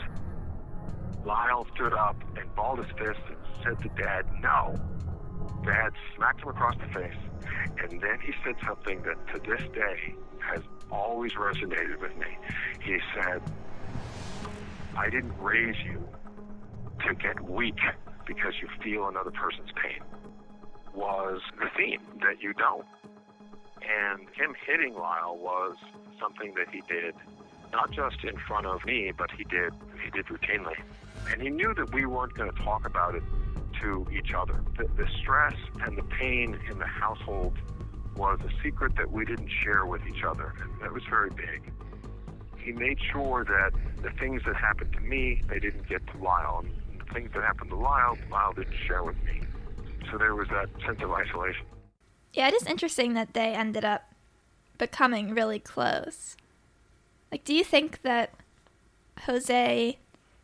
Lyle stood up and balled his fist and said to Dad, "No." Dad smacked him across the face, and then he said something that to this day has always resonated with me. He said, "I didn't raise you to get weak because you feel another person's pain." Was the theme that you don't. And him hitting Lyle was something that he did not just in front of me, but he did he did routinely. And he knew that we weren't going to talk about it to each other. The, the stress and the pain in the household was a secret that we didn't share with each other. And that was very big. He made sure that the things that happened to me, they didn't get to Lyle. And the things that happened to Lyle, Lyle didn't share with me. So there was that sense of isolation. Yeah, it is interesting that they ended up becoming really close. Like, do you think that Jose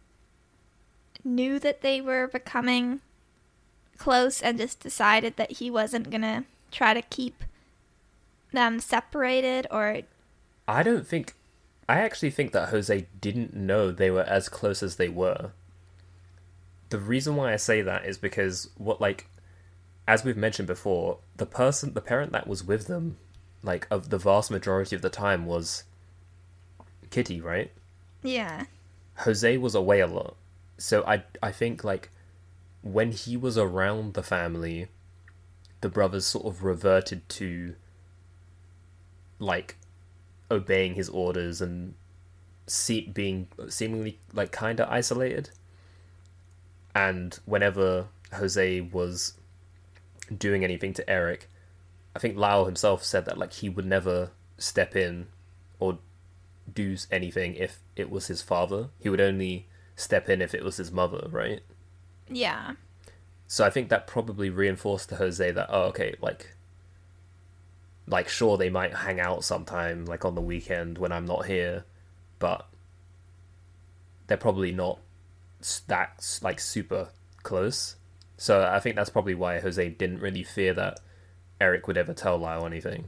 knew that they were becoming close and just decided that he wasn't going to try to keep them separated? Or I don't think... I actually think that Jose didn't know they were as close as they were. The reason why I say that is because, what, like, as we've mentioned before, the person, the parent that was with them, like, of the vast majority of the time was Kitty, right? Yeah. Jose was away a lot. So I, I think, like, when he was around the family, the brothers sort of reverted to, like, obeying his orders and see, being seemingly, like, kind of isolated. And whenever Jose was doing anything to Eric, I think Lyle himself said that, like, he would never step in or do anything if it was his father. He would only step in if it was his mother, right? Yeah. So I think that probably reinforced to Jose that, oh, okay, like, like, sure, they might hang out sometime, like, on the weekend when I'm not here, but they're probably not that, like, super close. So I think that's probably why Jose didn't really fear that Eric would ever tell Lyle anything.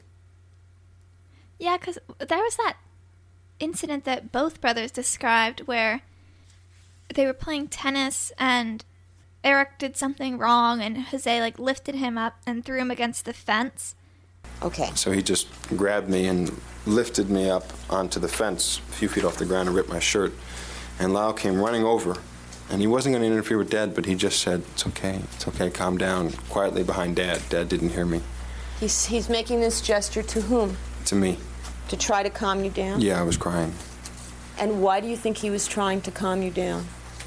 Yeah, because there was that incident that both brothers described where they were playing tennis and Eric did something wrong and Jose, like, lifted him up and threw him against the fence. Okay. So he just grabbed me and lifted me up onto the fence a few feet off the ground and ripped my shirt. And Lyle came running over. And he wasn't going to interfere with Dad, but he just said, "It's okay, it's okay, calm down," quietly behind Dad. Dad didn't hear me. He's, he's making this gesture to whom? To me. To try to calm you down? Yeah, I was crying. And why do you think he was trying to calm you down?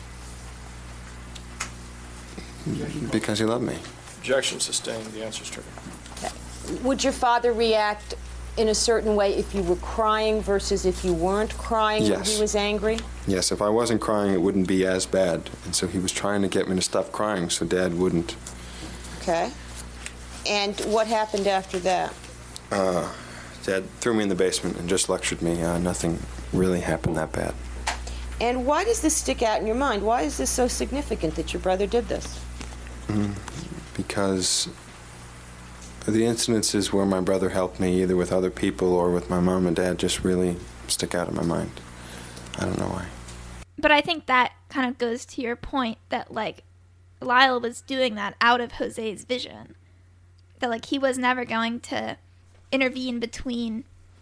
Because he loved me. Objection sustained. The answer's triggered. Okay. Would your father react in a certain way if you were crying versus if you weren't crying when Yes. he was angry? Yes, if I wasn't crying, it wouldn't be as bad. And so he was trying to get me to stop crying so Dad wouldn't. Okay. And what happened after that? Uh, Dad threw me in the basement and just lectured me. Uh, nothing really happened that bad. And why does this stick out in your mind? Why is this so significant that your brother did this? Mm, because the incidences where my brother helped me, either with other people or with my mom and dad, just really stick out in my mind. I don't know why. But I think that kind of goes to your point that, like, Lyle was doing that out of Jose's vision. That, like, he was never going to intervene between,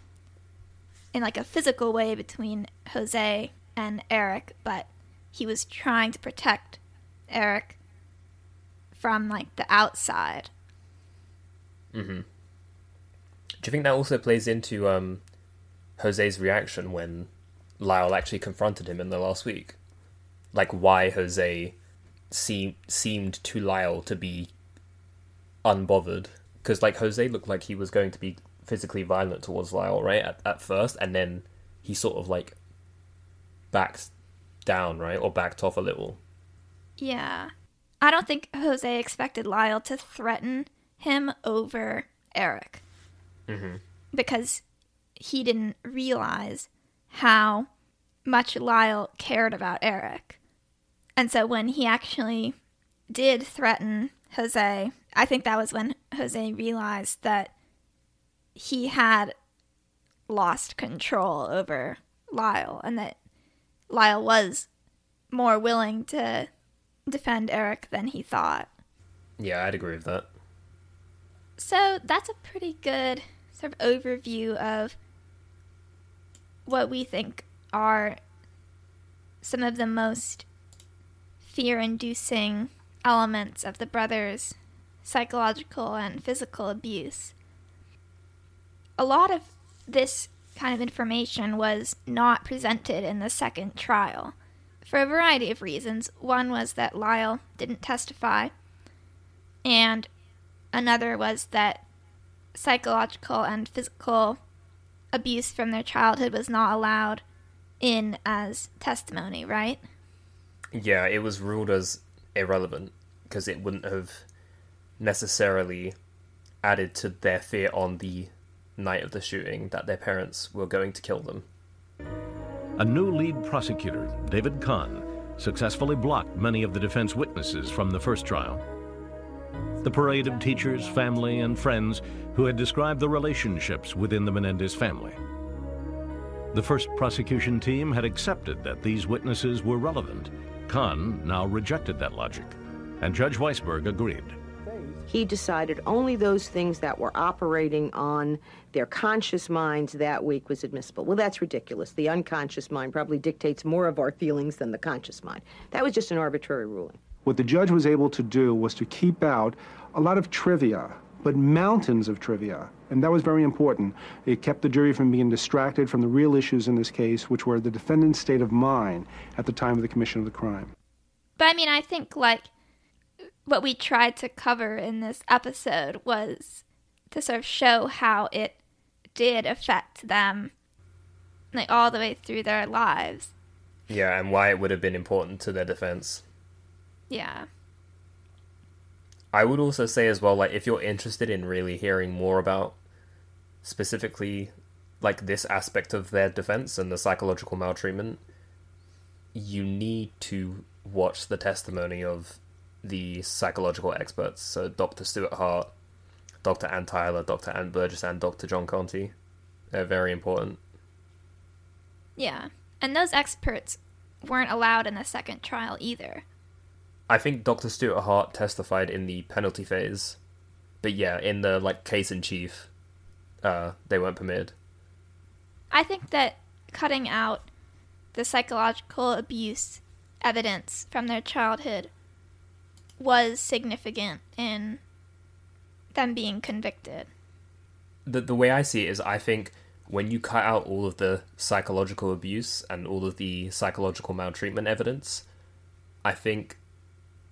in, like, a physical way between Jose and Eric, but he was trying to protect Eric from, like, the outside. Mm-hmm. Do you think that also plays into um, Jose's reaction when Lyle actually confronted him in the last week? Like, why Jose seem, seemed to Lyle to be unbothered? Because, like, Jose looked like he was going to be physically violent towards Lyle, right, at, at first, and then he sort of, like, backed down, right, or backed off a little. Yeah. I don't think Jose expected Lyle to threaten him over Eric. Mm-hmm. Because he didn't realize how much Lyle cared about Eric. And so when he actually did threaten Jose, I think that was when Jose realized that he had lost control over Lyle and that Lyle was more willing to defend Eric than he thought. Yeah, I'd agree with that. So that's a pretty good sort of overview of what we think are some of the most fear-inducing elements of the brothers' psychological and physical abuse. A lot of this kind of information was not presented in the second trial for a variety of reasons. One was that Lyle didn't testify, and another was that psychological and physical abuse from their childhood was not allowed in as testimony, right? Yeah, it was ruled as irrelevant because it wouldn't have necessarily added to their fear on the night of the shooting that their parents were going to kill them. A new lead prosecutor, David Kahn, successfully blocked many of the defense witnesses from the first trial. The parade of teachers, family, and friends who had described the relationships within the Menendez family. The first prosecution team had accepted that these witnesses were relevant. Kahn now rejected that logic, and Judge Weisberg agreed. He decided only those things that were operating on their conscious minds that week was admissible. Well, that's ridiculous. The unconscious mind probably dictates more of our feelings than the conscious mind. That was just an arbitrary ruling. What the judge was able to do was to keep out a lot of trivia, but mountains of trivia, and that was very important. It kept the jury from being distracted from the real issues in this case, which were the defendant's state of mind at the time of the commission of the crime. But I mean, I think, like, what we tried to cover in this episode was to sort of show how it did affect them, like, all the way through their lives. Yeah, and why it would have been important to their defense. Yeah. I would also say as well, like, if you're interested in really hearing more about specifically, like, this aspect of their defense and the psychological maltreatment, you need to watch the testimony of the psychological experts. So Doctor Stuart Hart, Doctor Ann Tyler, Doctor Ann Burgess, and Doctor John Conte. They're very important. Yeah. And those experts weren't allowed in the second trial either. I think Doctor Stuart Hart testified in the penalty phase, but yeah, in the, like, case in chief, uh, they weren't permitted. I think that cutting out the psychological abuse evidence from their childhood was significant in them being convicted. The the way I see it is, I think when you cut out all of the psychological abuse and all of the psychological maltreatment evidence, I think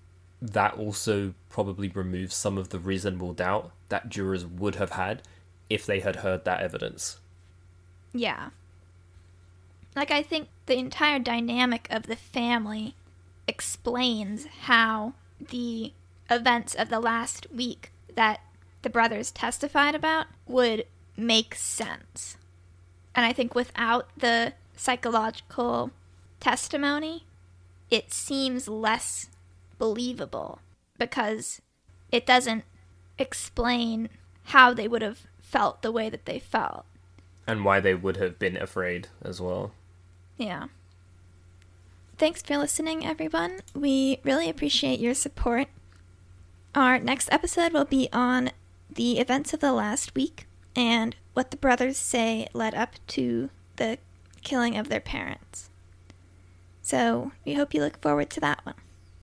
that also probably removes some of the reasonable doubt that jurors would have had if they had heard that evidence. Yeah. Like, I think the entire dynamic of the family explains how the events of the last week that the brothers testified about would make sense. And I think without the psychological testimony, it seems less believable because it doesn't explain how they would have felt the way that they felt. And why they would have been afraid as well. Yeah. Thanks for listening, everyone. We really appreciate your support. Our next episode will be on the events of the last week and what the brothers say led up to the killing of their parents. So we hope you look forward to that one.